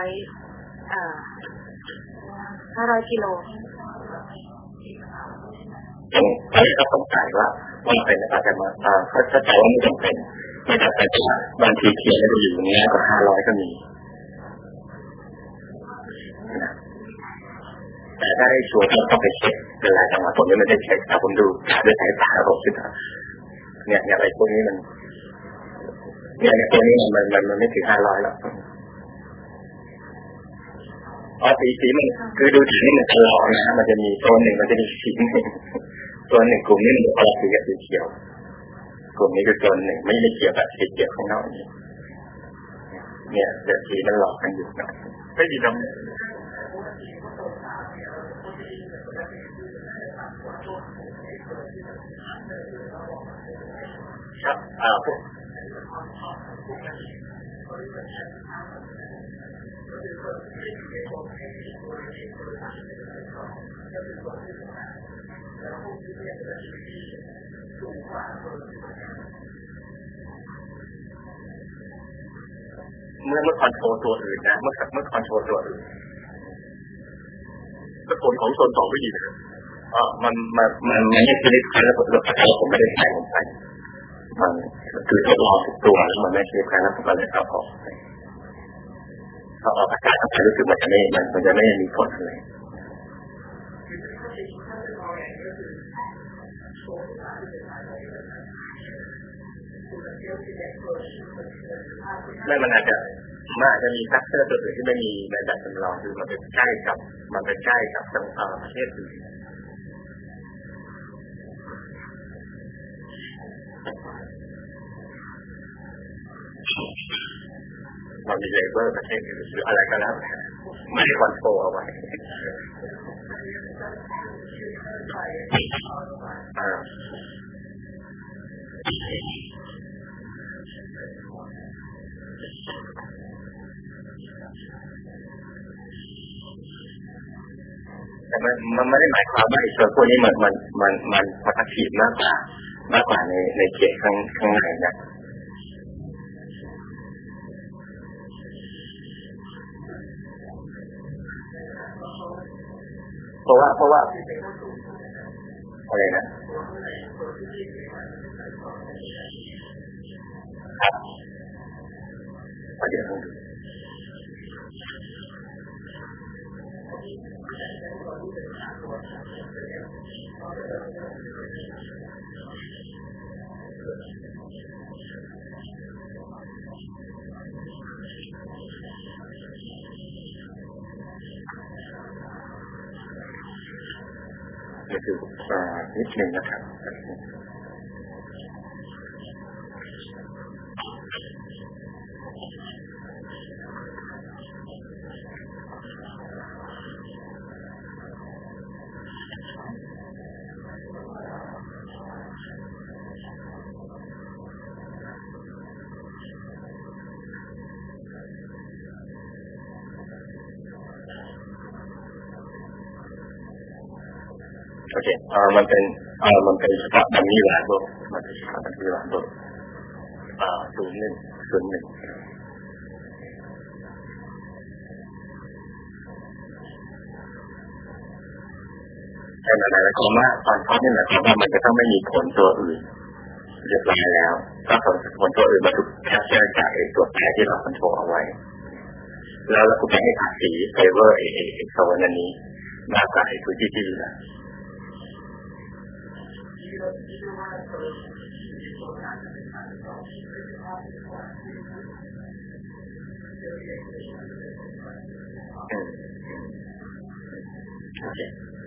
500 กิโลตอนนี้ก็สงสัยว่าเป็นอาจจะมาเขาจะใจว่าไม่จำเป็นบางทีเขียนได้อยู่เนี้ยก็500ก็มีแต่ถ้าได้ชัวร์ต้องไปเช็คเวลาจังหวะผมไม่ได้เช็คแต่ผมดูด้วยสายตาผมคิดว่าเนี่ยอะไรพวกนี้มันเนี่ยพวกนี้มันไม่ถึง500หรอกสีมันคือดูสีมันตลอดนะมันจะมีโซนหนึ่งมันจะมีสีหนึ่งโซนหนึ่งกลุ่มนี้มันจะออกสีกับสีเขียวกลุ่มนี้คือโซนหนึ่งไม่ได้เกี่ยวกับสีเขียวข้างนอกนี้เนี่ยเดี๋ยวทีมันหลอกกันอยู่นะไม่ดีนะครับเมื่อคอนโทรลตัวอื่นนะเมื่อคอนโทรลตัวอื่นผลของโซน2ไม่ดีนะครับมันไม่ใช่คือใช้แล้วผมไม่ได้ใช้ลงไปมันคือทดลองทุกตัวแล้วมันไม่ใช่ใช้แล้วผมก็เลยเอาออกอาการของใครรู้สึกมันจะไม่มีผลเลยไม่มันอาจจะมีแฟกเตอร์ตัวอื่นที่ไม่มีในแบบจำลองคือมันเป็นใกล้กับประเทศอื่นมันมีเลเวอร์ประเทศอื่นหรืออะไรก็แล้วไม่ได้คอนโทรลเอาไว้แต่มันไม่ได้หมายความว่าไอ้ส่วนพวกนี้มันพอทักทีมากกว่าในเขตข้างในนะเพราะว่าอะไรนะครับเดี๋ยวต้องดูนี่คือนิดนึงนะครับโอเคมันเป็นเฉพาะดัมมี่แวร์บมันเป็นเฉพาะดัมมี่แวร์บ01แต่หมายความว่าตอนทอดนี่หมายความว่ามันจะต้องไม่มีผลตัวอื่นเรียบร้อยแล้วก็ผลตัวอื่นมาถูกแคปเจอร์จากตัวแปรที่เราคอนโทรลเอาไว้แล้วเราก็ไปให้ภาษีเฟเวอร์โซนนี้มากกว่าพื้นที่ที่เหลือโอเค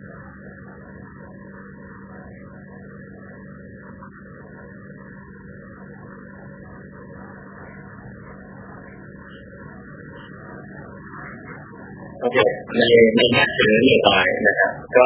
โอเคในงานเสนอนี้ต่อนะครับก็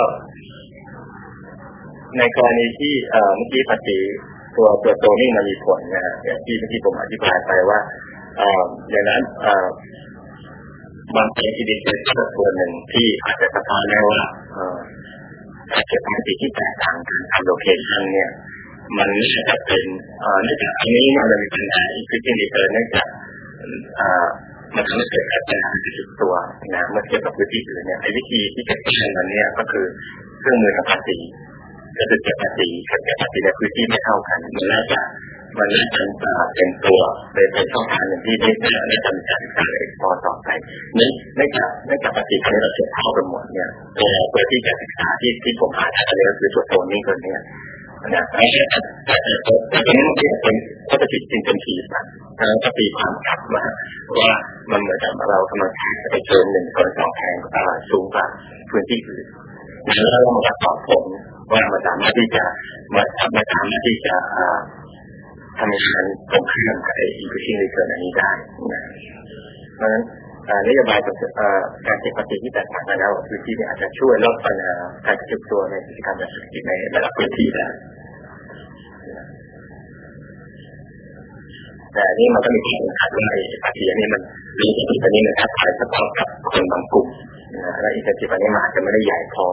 ในกรณีที่เมื่อกี้ภาษีตัวนี้มันมีผลนะฮะอย่างที่เมื่อกี้ผมอธิบายไปว่าอย่างนั้นบางทีที่ดินเป็นตัวหนึ่งที่อาจจะสะท้อนได้ว่าการเก็บภาษีที่แตกต่างกันตามโลเคชั่นเนี่ยมันน่าจะเป็นเนื่องจากอันนี้มันมีปัญหาอีกที่นี่เนื่องจากมันทำให้เกิดปัญหาจุดตัวนะเมื่อเทียบกับพื้นที่อื่นเนี่ยไอ้วิธีที่จะแก้มันเนี่ยก็คือเครื่องมือทางภาษีก็คือเก็บภาษีในพื้นที่ไม่เท่ากันมันน่าจะเป็นตัวเป็นช่องทางหนึ่งที่ได้ทำการศึกษาต่อไปไม่จากภาษีที่เราเก็บเท่ากันหมดเนี่ยตัวที่จะศึกษาที่ผมอ่านอันนี้ก็คือตัวโซนนี้ตัวนี้นะแต่ตรงนี้มันเป็นก็จะติดจริงเป็นทีแบบก็ตีความกลับมาว่ามันเหมือนกับเรากำลังไปเชิญ1 ส่วน 2แทนสูงกว่าพื้นที่อื่นแล้วเรามาตอบผลว่ามันสามารถที่จะทำงานตรงข้ามกับไอ้ increasing return อันนี้ได้นะเพราะฉะนั้นนโยบายการเก็บภาษีที่แตกต่างกันแล้วพื้นที่เนี่ยอาจจะช่วยลดปัญหาการกระจุกตัวในกิจกรรมเศรษฐกิจในระดับพื้นที่ได้แต่นี่มันก็มีข้อจำกัดว่าภาษีนี้มันมีอิทธิพลนี้นะครับใช้เฉพาะกับคนบางกลุ่มและอิทธิพลนี้มันอาจจะไม่ได้ใหญ่พอ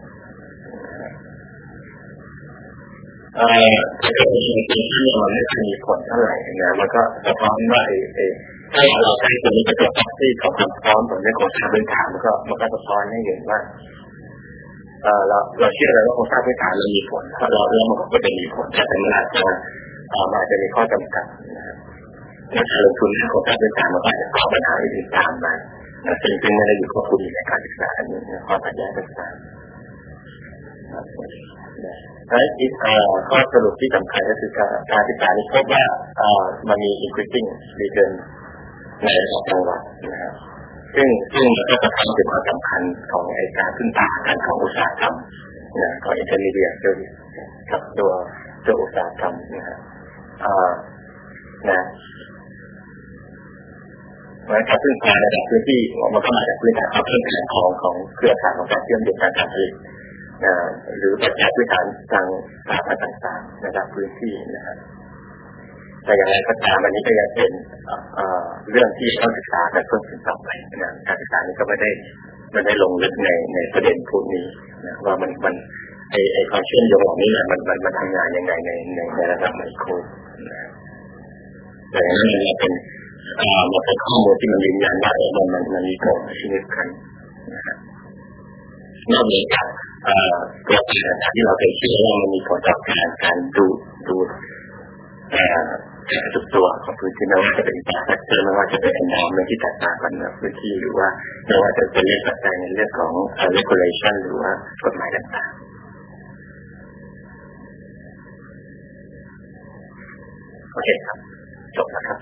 ถ้าเกิดจริงๆที่มันไม่มีผลเท่าไหร่นะมันก็สะท้อนว่าถ้าเราใช้ตัวนี้เป็นตัวตัดที่ของความพร้อมของในโครงสร้างพื้นฐานมันก็สะท้อนให้เห็นว่าเราเชื่อเลยว่าโครงสร้างพื้นฐานมันมีผลถ้าเราเริ่มมันก็จะมีผลแต่มันอาจจะมีข้อจำกัดการลงทุนในโครงสร้างพื้นฐานมันอาจจะก่อปัญหาอื่นตามมาซึ่งไม่ได้อยู่ควบคุมในการศึกษาอันนี้ความขัดแย้งต่างๆและอีกข้อสรุปที่สำคัญก็คือการศึกษานี้พบว่ามันมี increasing return ในระดับจังหวัดนะครับซึ่งมันก็จะทำถึงความสำคัญของการพึ่งพากันของอุตสาหกรรมของ intermediate กับตัวอุตสาหกรรมนะครับการพึ่งพาในระดับพื้นที่มันก็มาจากพื้นฐานความเข้มแข็งของเครือข่ายของการเชื่อมโยงการผลิตหรือปัจจัยพื้นฐานทางสถาบันต่างๆในระดับพื้นที่นะครับแต่อย่างไรก็ตามวันนี้ก็ยังเป็นเรื่องที่ต้องศึกษากันเพิ่มขึ้นต่อไปนะการศึกษานี้ก็ไม่ได้ลงลึกในประเด็นพวกนี้นะว่ามันความเชื่อมโยงเหล่านี้มันทำงานยังไงในระดับไมโครนะแต่อย่างนี้มันเป็นข้อมูลที่มันยืนยันว่ามันมีผลที่สำคัญนะครับนอกจากตัวปัญหาที่เราเคยคิดว่ามันมีผลต่อการดูการจุดตัวของพื้นที่ไม่ว่าจะเป็นการแฟกเตอร์ไม่ว่าจะเป็น environment ที่แตกต่างกันในพื้นที่หรือว่าไม่ว่าจะเป็นเรื่องปัจจัยในเรื่องของ regulation หรือว่ากฎหมายต่างๆโอเคครับจบแล้วครับ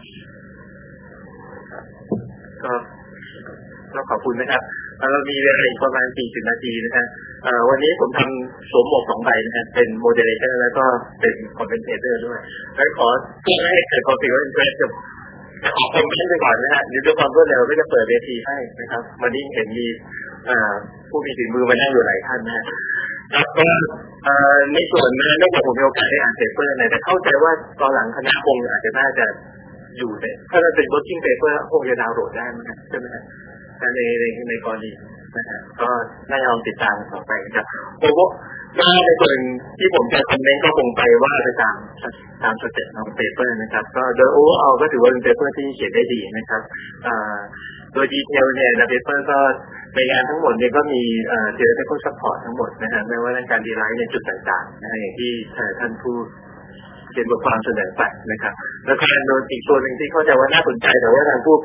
ก็ขอบคุณนะครับเรามีเวลาอีกประมาณ40 นาทีนะครับวันนี้ผมทำสวมหมวก2 ใบนะครับเป็นโมเดเลเตอร์แล้วก็เป็นคอมเมนเทเตอร์ด้วยแล้วขอให้เกิดความผิดว่าอินเทรสจะขอคอมเมนต์ไปก่อนนะฮะเดี๋ยวด้วยความรวดเร็วก็จะเปิดเวทีให้นะครับวันนี้เห็นมีผู้มีฝีมือมานั่งอยู่หลายท่านนะแล้วก็ในส่วนนั้นได้ผมมีโอกาสได้อ่านเปเปอร์แต่เข้าใจว่าตอนหลังคณะคงอาจจะน่าจะอยู่เนี่ยถ้าเราเป็น working paper คงจะดาวน์โหลดได้มั้งใช่ไหมครับในกรณีนะฮะก็น่าจะลองติดตามต่อไปนะครับผมว่าในส่วนที่ผมจะคอมเมนต์ก็คงไปว่าไปตามสเต็ปของเปเปอร์นะครับก็โดยโอเวอร์ออลก็ถือว่าเป็นเปเปอร์ที่เขียนได้ดีนะครับโดยดีเทลเนี่ยในเปเปอร์ก็ในงานทั้งหมดเนี่ยก็มีtheoretical support ทั้งหมดนะฮะไม่ว่าเรื่องการดีไลน์ในจุดต่างๆนะฮะอย่างที่ท่านผู้เขียนบทความเสนอไปนะครับแล้วก็โดยอีกตัวหนึ่งที่เข้าใจว่าน่าสนใจแต่ว่าทางผู้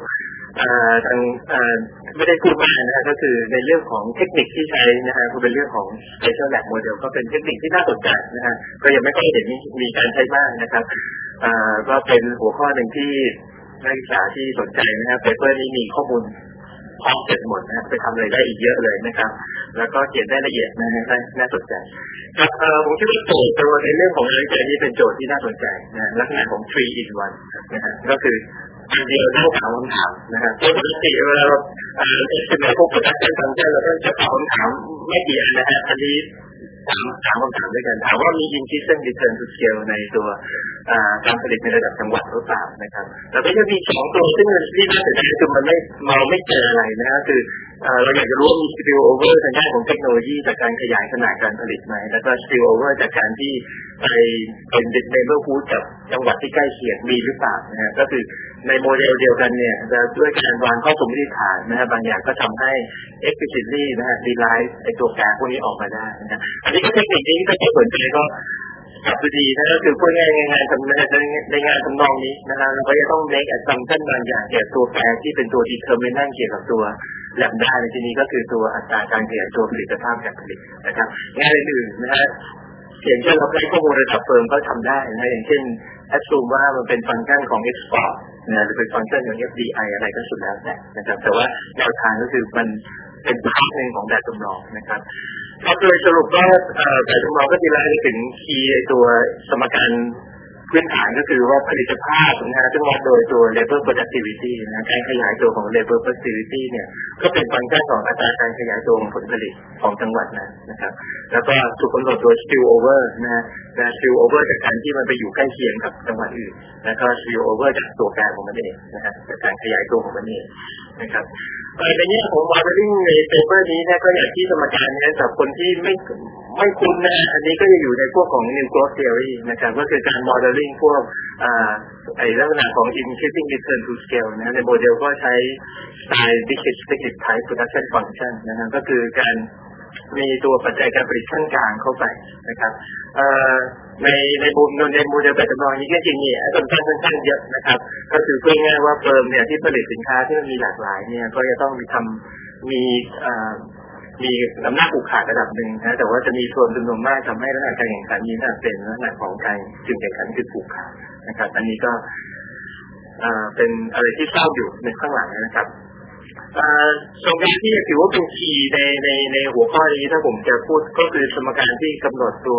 ไม่ได้พูดมากนะฮะก็คือในเรื่องของเทคนิคที่ใช้นะฮะก็เป็นเรื่องของ Spatial Lab Model ก็เป็นเทคนิคที่น่าสนใจนะฮะก็ยังไม่ค่อยเห็นมีการใช้มากนะครับก็เป็นหัวข้อหนึ่งที่นักศึกษาที่สนใจนะครับเปเปอร์นี้มีข้อมูลพร้อมเสร็จหมดนะครับไปทำอะไรได้อีกเยอะเลยนะครับแล้วก็เขียนได้ละเอียดนะฮะน่าสนใจครับผมคิดว่าโจทย์ตัวในเรื่องของงานวิจัยนี้เป็นโจทย์ที่น่าสนใจนะลักษณะของ 3 in 1นะฮะก็คืออันเดียวต้องถามคำถามนะครับปกติเวลาเป็นในพวกประกันสังคมเราก็จะตอบคำถามไม่กี่อันนะฮะอันนี้ถามคำถามด้วยกันถามว่ามี increasing return to scale ในตัวการผลิตในระดับจังหวัดหรือเปล่านะครับแล้วก็จะมี2ตัวซึ่งที่น่าสนใจคือเราไม่เจออะไรนะฮะคือเราอยากจะรู้ว่ามี spill over ทางด้านของเทคโนโลยีจากการขยายขนาดการผลิตไหมแล้วก็ spill over จากการที่ไปเป็น neighborhood กับจังหวัดที่ใกล้เคียงมีหรือเปล่านะฮะก็คือในโมเดลเดียวกันเนี่ยด้วยการวางข้อสมมติฐานนะฮะบางอย่างก็ทำให้ explicitly นะฮะ derive ไอ้ตัวแปรพวกนี้ออกมาได้นะอันนี้ก็เทคนิคนี้ก็จะสนใจก็จับดีนะก็คือพูดง่ายๆในงานทำนองนี้นะครับเราก็จะต้อง make assumption บางอย่างเกี่ยวกับตัวแปรที่เป็นตัว determinant เกี่ยวกับตัวแลมด้าในที่นี้ก็คือตัวอัตราการขยายตัวผลิตภาพการผลิตนะครับงานอื่นๆนะฮะอย่างเช่นเราใช้ข้อมูลระดับเฟิร์มก็ทำได้นะอย่างเช่น assume ว่ามันเป็นฟังก์ชันของ export นะหรือเป็นฟังก์ชันของ FDI อะไรก็สุดแล้วแต่นะครับแต่ว่าแนวทางก็คือมันเป็นพาร์ทนึงของแบบจำลองนะครับโดยสรุปว่าแบบจำลองก็ดีไลน์ถึงคีย์ตัวสมการพื้นฐานก็คือว่าผลิตภาพนะฮะซึ่งวัดโดยตัว labor productivity นะการขยายตัวของ labor productivity เนี่ยก็เป็นฟังก์ชันของอัตราการขยายตัวของผลผลิตของจังหวัดนะครับแล้วก็ถูกกำหนดโดย spill over นะ spill over จากการที่มันไปอยู่ใกล้เคียงกับจังหวัดอื่นแล้วก็ spill over จากตัวแปรของมันเองนะครับจากการขยายตัวของมันเองนะครับในแง่ของ modeling ใน paper นี้เนี่ยก็อย่างที่สมการนี้สำหรับคนที่ไม่คุ้นนะอันนี้ก็จะอยู่ในพวกของ new growth theory นะครับก็คือการ modeling พวกลักษณะของ increasing return to scale นะในโมเดลก็ใช้ style descriptive type production function นะครับก็คือการมีตัวปัจจัยการผลิตขั้นกลางเข้าไปนะครับในโมเดลแบบจำลองนี้จริงๆเนี่ยค่อนข้างเยอะนะครับก็คือเพื่อง่ายว่าเฟิร์มเนี่ยที่ผลิตสินค้าที่มันมีหลากหลายเนี่ยก็จะต้องมีอำนาจผูกขาดระดับหนึ่งนะแต่ว่าจะมีส่วนจำนวนมากทำให้ลักษณะการแข่งขันมีลักษณะเป็นลักษณะของการจึงแข่งขันคือผูกขาดนะครับอันนี้ก็เป็นอะไรที่เศร้าอยู่ในข้างหลังนะครับสมการที่ถือว่าเป็นคีย์ในหัวข้อนี้ถ้าผมจะพูดก็คือสมการที่กำหนดตัว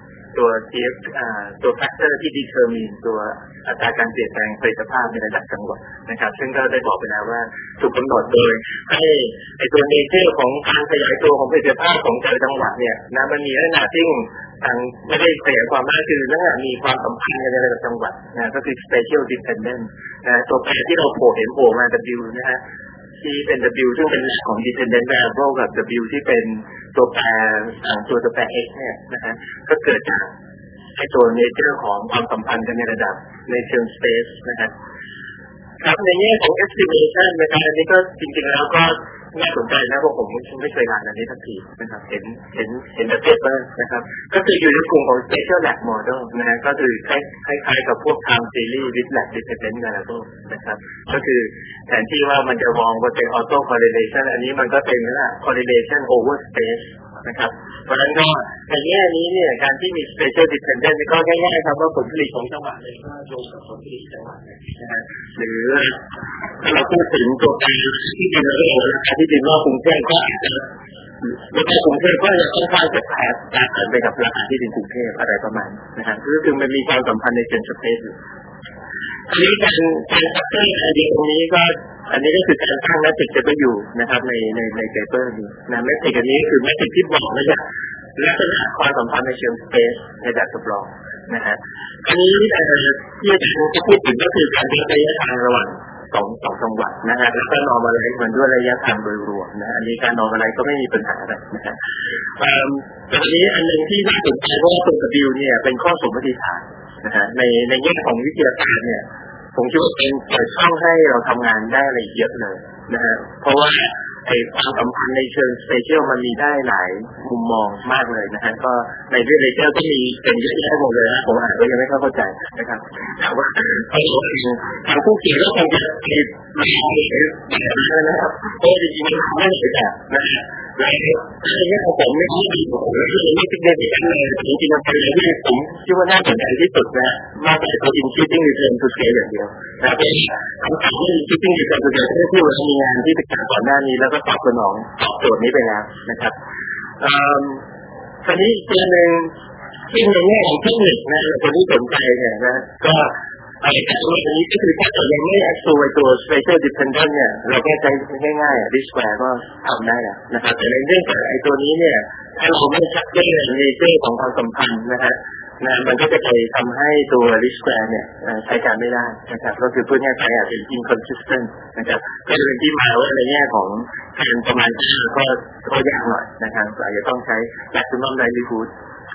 CF ตัว factor ที่ determine ตัวอัตราการเปลี่ยนแปลงผลิตภาพในระดับจังหวัดนะครับซึ่งก็ได้บอกไปแล้วว่าถูกกำหนดโดยให้ตัว nature ของการขยายตัวของผลิตภาพของแต่ละจังหวัดเนี่ยนะมันมีลักษณะที่ไม่ได้ขยายความมากคือลักษณะมีความสัมพันธ์ในระดับจังหวัดนะก็คือ spatial dependent นะตัวแปรที่เราโผล่มา W นะฮะที่เป็น W ซึ่งเป็นของ dependent variable กับ W ที่เป็นตัวแปรตัวแปร x เนี่ยนะฮะก็เกิดจากตัว nature ของความสัมพันธ์กันในระดับในเชิง space นะครับครับในแง่ของ estimation นะครับอันนี้ก็จริงๆแล้วก็น่าสนใจนะเพราะผมไม่เคยอ่านอันนี้ทักทีนะครับเห็นใน paper นะครับก็คืออยู่ในกลุ่มของ spatial lab model นะฮะก็คือคล้ายๆกับพวก time series with lab dependent variable นะครับก็คือแทนที่ว่ามันจะมองว่าเป็น auto correlation อันนี้มันก็เป็นcorrelation over space นะครับเพราะฉะนั้นก็ในแง่นี้เนี่ยการที่มี spatial dependent ก็ง่ายๆครับว่าผลผลิตของจังหวัดเลยก็โยงกับผลผลิตจังหวัดนะฮะหรือถ้าเราพูดถึงตัวแปรที่เป็นเรื่องราคาที่ดินนอกกรุงเทพก็อาจจะราคากรุงเทพก็จะค่อนข้างจะแตกต่างไปกับราคาที่ดินกรุงเทพอะไรประมาณนะฮะคือมันมีความสัมพันธ์ในเชิงสเปซอยู่ทีนี้การซักเซอร์ไอเดียตรงนี้ก็อันนี้ก็คือการสร้างแมทริกซ์จะไปอยู่นะครับในเปเปอร์นี้นะแมทริกซ์อันนี้คือแมทริกซ์ที่บอกว่าลักษณะความสัมพันธ์ในเชิงสเปซในแบบจำลองนะฮะอันนี้ที่อาจารย์จะพูดถึงก็คือการวัดระยะทางระหว่างสองจังหวัดนะฮะแล้วก็นอร์มาลไลซ์มันด้วยระยะทางโดยรวมนะอันนี้การนอร์มาลไลซ์ก็ไม่มีปัญหาอะไรนะฮะแต่อันนี้อันนึงที่น่าสนใจว่าตัว W เนี่ยเป็นข้อสมมติฐานนะฮะในแง่ของวิทยาการเนี่ยผมคิดว่าเป็นเปิดช่องให้เราทำงานได้อะไรเยอะเลยนะฮะเพราะว่าความสัมพันธ์ในเชิงสเปเชียลมันมีได้หลายมุมมองมากเลยนะฮะก็ในเรื่องเลเจอร์ก็มีเป็นเยอะแยะหมดเลยนะผมอ่านก็ยังไม่เข้าใจนะครับแต่ว่าทางผู้เขียนก็คงจะคิดแบบนั้นนะครับเพราะจริงๆมันไม่ใช่แบบนะฮะในเรื่องของผมไม่คิดดีผมไม่คิดได้แบบนั้นเลยจริงๆมันเป็นเรื่องที่ผมคิดว่าน่าสนใจที่สุดนะมากกว่าตัว increasing return to scale อย่างเดียวนะเป็นคำถามที่ increasing return to scale ที่เรามีงานที่ศึกษาก่อนหน้านี้แล้วก็ตอบสนองโจทย์นี้ไปแล้วนะครับคราวนี้อีกตัวหนึ่งที่ในแง่ของเทคนิคนะคนที่สนใจเนี่ยนะก็แต่ตัวนี้ก็คือถ้าเรายังไม่แอดตัว spatial dependent เนี่ยเราก็ใช้ง่ายๆดิสแควร์ก็ทำได้แล้วนะครับแต่ในเรื่องของตัวนี้เนี่ยถ้าเราไม่ชัดเจนในเรื่องของความสัมพันธ์นะฮะมันก็จะไปทำให้ตัว risk square เนี่ยใช้การไม่ได้นะครับก็คือพูดง่ายๆอาจจะ inconsistent นะครับก็จะเป็นที่มาว่าในแง่ของการประมาณก็ยากหน่อยนะครับอาจจะต้องใช้ maximum likelihood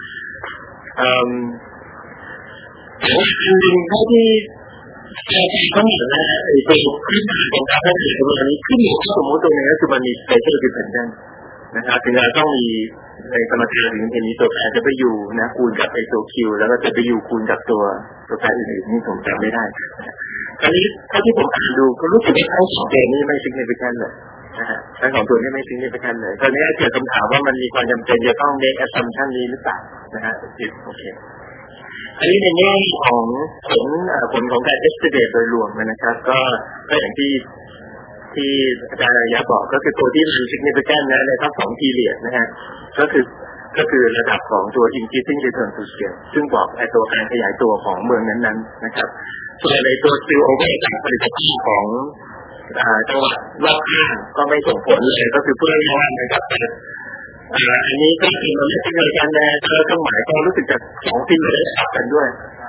แต่ว่าอันหนึ่งเท่าที่เขาเห็นนะตัวพื้นฐานของการพัฒนาตัวนี้ขึ้นอยู่กับสมมติตรงนี้ก็คือมันมี spatial dependent นะครับถึงเราต้องมีในสมการถึงมีตัวแปรจะไปอยู่นะคูณกับตัว Q แล้วก็จะไปอยู่คูณกับตัวแปรอื่นๆนี่ผมจำไม่ได้คราวนี้ถ้าที่ผมอ่านดูก็รู้สึกว่าทั้งสองตัวนี้ไม่ significant เลยนะฮะทั้งสองตัวนี้ไม่ significant เลยตอนนี้เกิดคำถามว่ามันมีความจำเป็นจะต้อง make assumption นี้หรือเปล่านะฮะโอเคอันนี้ในแง่ของผลของการ estimate โดยรวมนะครับก็อย่างที่อาจารย์ระยะบอกก็คือตัวที่มัน significant นะในทั้งสอง period นะฮะก็คือก็คือระดับของตัว increasing return to scale ซึ่งบอกไอ้ตัวการขยายตัวของเมืองนั้นๆนะครับส่วนในตัว spill over จากผลิตภัณฑ์ของจังหวัดรอบข้างก็ไม่ส่งผลเลยก็คือเพื่อให้นะครับอันนี้ก็คือมันไม่ใช่เลยการแน่เครื่องหมายก็รู้สึกจะ2ทีมเลยขับกันด้วย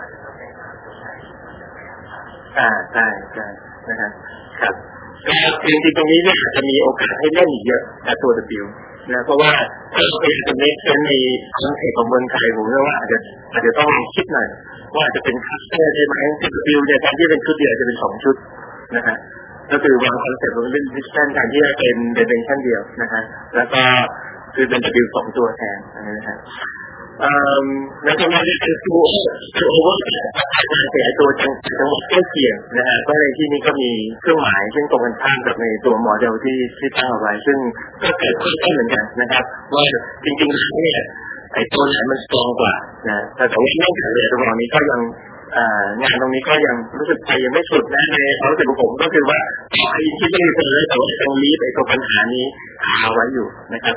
ใช่นะครับครับจริงๆตรงนี้เนี่ยจะมีโอกาสให้เล่นอีกเยอะในตัว W นะเพราะว่าถ้าเราไปจะเน้นในคอนเทกต์ของเมืองไทยผมว่าอาจจะต้องคิดหน่อยว่าจะเป็นคัสเตอร์ได้ไหม W เนี่ยแทนที่เป็นชุดเดียวจะเป็น2ชุดนะฮะก็คือวางคอนเซ็ปต์ของเป็นดิสแทนแทนที่จะเป็นเดเมนชั่นเดียวนะฮะแล้วก็คือเป็น W 2ตัวแทนนะฮะแล้วก็มันเป็นตัวโอเวอร์การขยายตัวจังหวัดใกล้เคียงนะฮะก็ในที่นี้ก็มีเครื่องหมายซึ่งตรงกันข้ามกับในตัวโมเดลที่ตั้งเอาไว้ซึ่งก็เกิดขึ้นเหมือนกันนะครับว่าจริงๆแล้วเนี่ยไอ้ตัวไหนมันสตรองกว่านะแต่ว่าเนื่องจากในระหว่างนี้ก็ยังงานตรงนี้ก็ยังรู้สึกใจยังไม่สุดนะในความรู้สึกของผมก็คือว่าอินที่ไม่มีเลยแต่ว่าตรงนี้ไอ้ตัวปัญหานี้เอาไว้อยู่นะครับ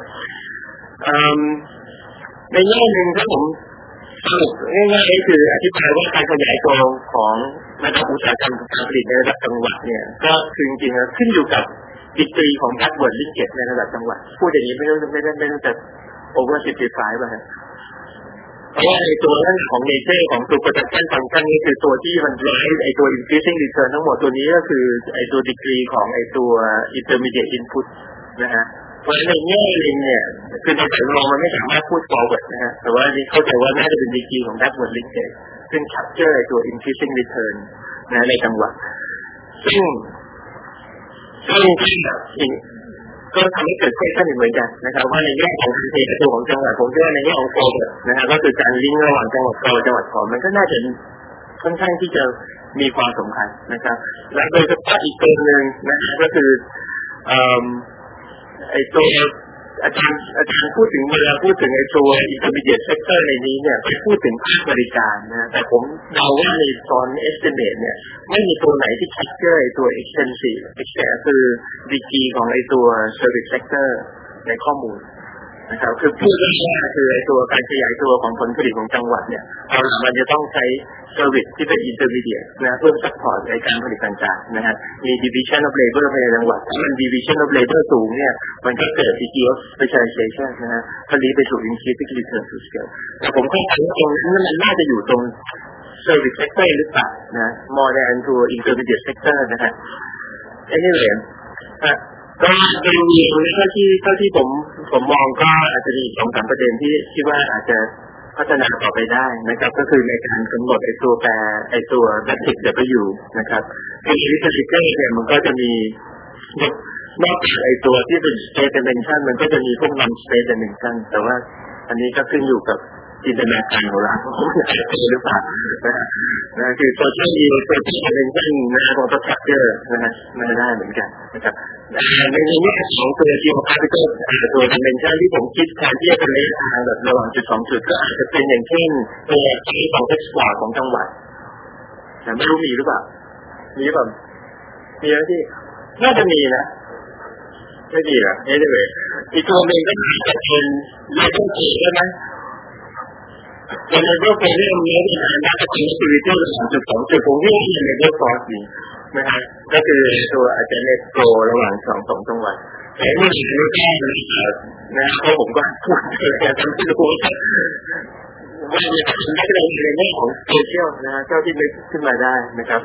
ในแง่หนึ่งถ้าผมสรุปง่ายๆคืออธิบายว่าการขยายตัวของระดับอุตสาหกรรมการผลิตในระดับจังหวัดเนี่ยก็คือจริงๆขึ้นอยู่กับดีกรีของการเวิร์ดลิงเกจในระดับจังหวัดพูดอย่างนี้ไม่ต้องจะโอเวอร์simplifyป่ะฮะเพราะว่าในตัวนั้นของเนเจอร์ของตัว production function นี่คือตัวที่มันไล่ไอตัว increasing return ทั้งหมดตัวนี้ก็คือไอตัวดีกรีของไอตัว intermediate input นะฮะเพราะในแง่นึงเนี่ยคือในแต่ละมันไม่สามารถพูด forward นะฮะแต่ว่านี่เข้าใจว่าน่าจะเป็นดีกรีของ backward linkage ซึ่ง capture ไอตัว increasing return นะในจังหวัดซึ่งก็ทำให้เกิดquestionเหมือนกันนะครับว่าในแง่ของการขยายตัวของจังหวัดผมเชื่อในแง่ของ forward นะครับก็คือการลิงก์ระหว่างจังหวัดเก่าจังหวัดก่อนมันก็น่าจะค่อนข้างที่จะมีความสำคัญนะครับและโดยเฉพาะอีกตัวนึงนะก็คือไอ้ตัวอาจารย์พูดถึงเวลาพูดถึงไอ้ตัว intermediate sector ในนี้เนี่ยไปพูดถึงภาคบริการนะแต่ผมเดาว่าในตอน estimate เนี่ยไม่มีตัวไหนที่ capture ไอ้ตัว extensive คือดีกรีของไอ้ตัว service sector ในข้อมูลนะครับคือพูดง่ายๆคือไอ้ตัวการขยายตัวของผลผลิตของจังหวัดเนี่ยมันจะต้องใช้ service ที่เป็น intermediate นะเพื่อ support ในการผลิตต่างๆนะฮะมี division of labor ในจังหวัดถ้ามัน division of labor สูงเนี่ยมันก็เกิด degree of specialization นะฮะผลิตไปสู่ increasing return to scale แต่ผมก็คิดว่าตรงนั้นมันน่าจะอยู่ตรง service sector หรือเปล่านะ more than to intermediate sector นะฮะanywayก็โดยรวมเท่าที่ผมมองก็อาจจะมี 2-3 ประเด็นที่คิดว่าอาจจะพัฒนาต่อไปได้นะครับก็คือในการกำหนดไอ้ตัวแปรไอ้ตัว matrix W นะครับในวิธีการเนี่ยมันก็จะมีนอกจากไอ้ตัวที่เป็น state dimension มันก็จะมีพวก non state dimension แต่ว่าอันนี้ก็ขึ้นอยู่กับจินตนาการของเราหรือเปล่านะคือตัวที่มีตัวที่เป็นเส้นของตัว structure นะฮะไม่ได้เหมือนกันนะครับในแง่ของตัว geographical ตัว dimension ที่ผมคิดแทนที่จะเป็นระยะทางแบบระหว่างจุด2จุดก็อาจจะเป็นอย่างเช่นตัวที่ของ export ของจังหวัดแต่ไม่รู้มีหรือเปล่ามีหรือเปล่ามีไหมที่น่าจะมีนะไม่ดีเหรอไม่ได้เลยอีกตัวหนึ่งก็อาจจะเป็นเลเวล4ใช่ไหมในเรื่องของเรื่องนี้น่าจะเป็นชีวิตที่2.2จุดผมที่ในเรื่องฟอสดีนะฮะก็คือตัวอาจจะเน็ตโกระหว่าง2จังหวัดแต่เมื่อกี้ไม่แก้นะเพราะผมก็พูดแต่ทำให้รู้ว่าจะทำได้ในเรื่องของโซเชียลนะเจ้าที่นึกขึ้นมาได้นะครับ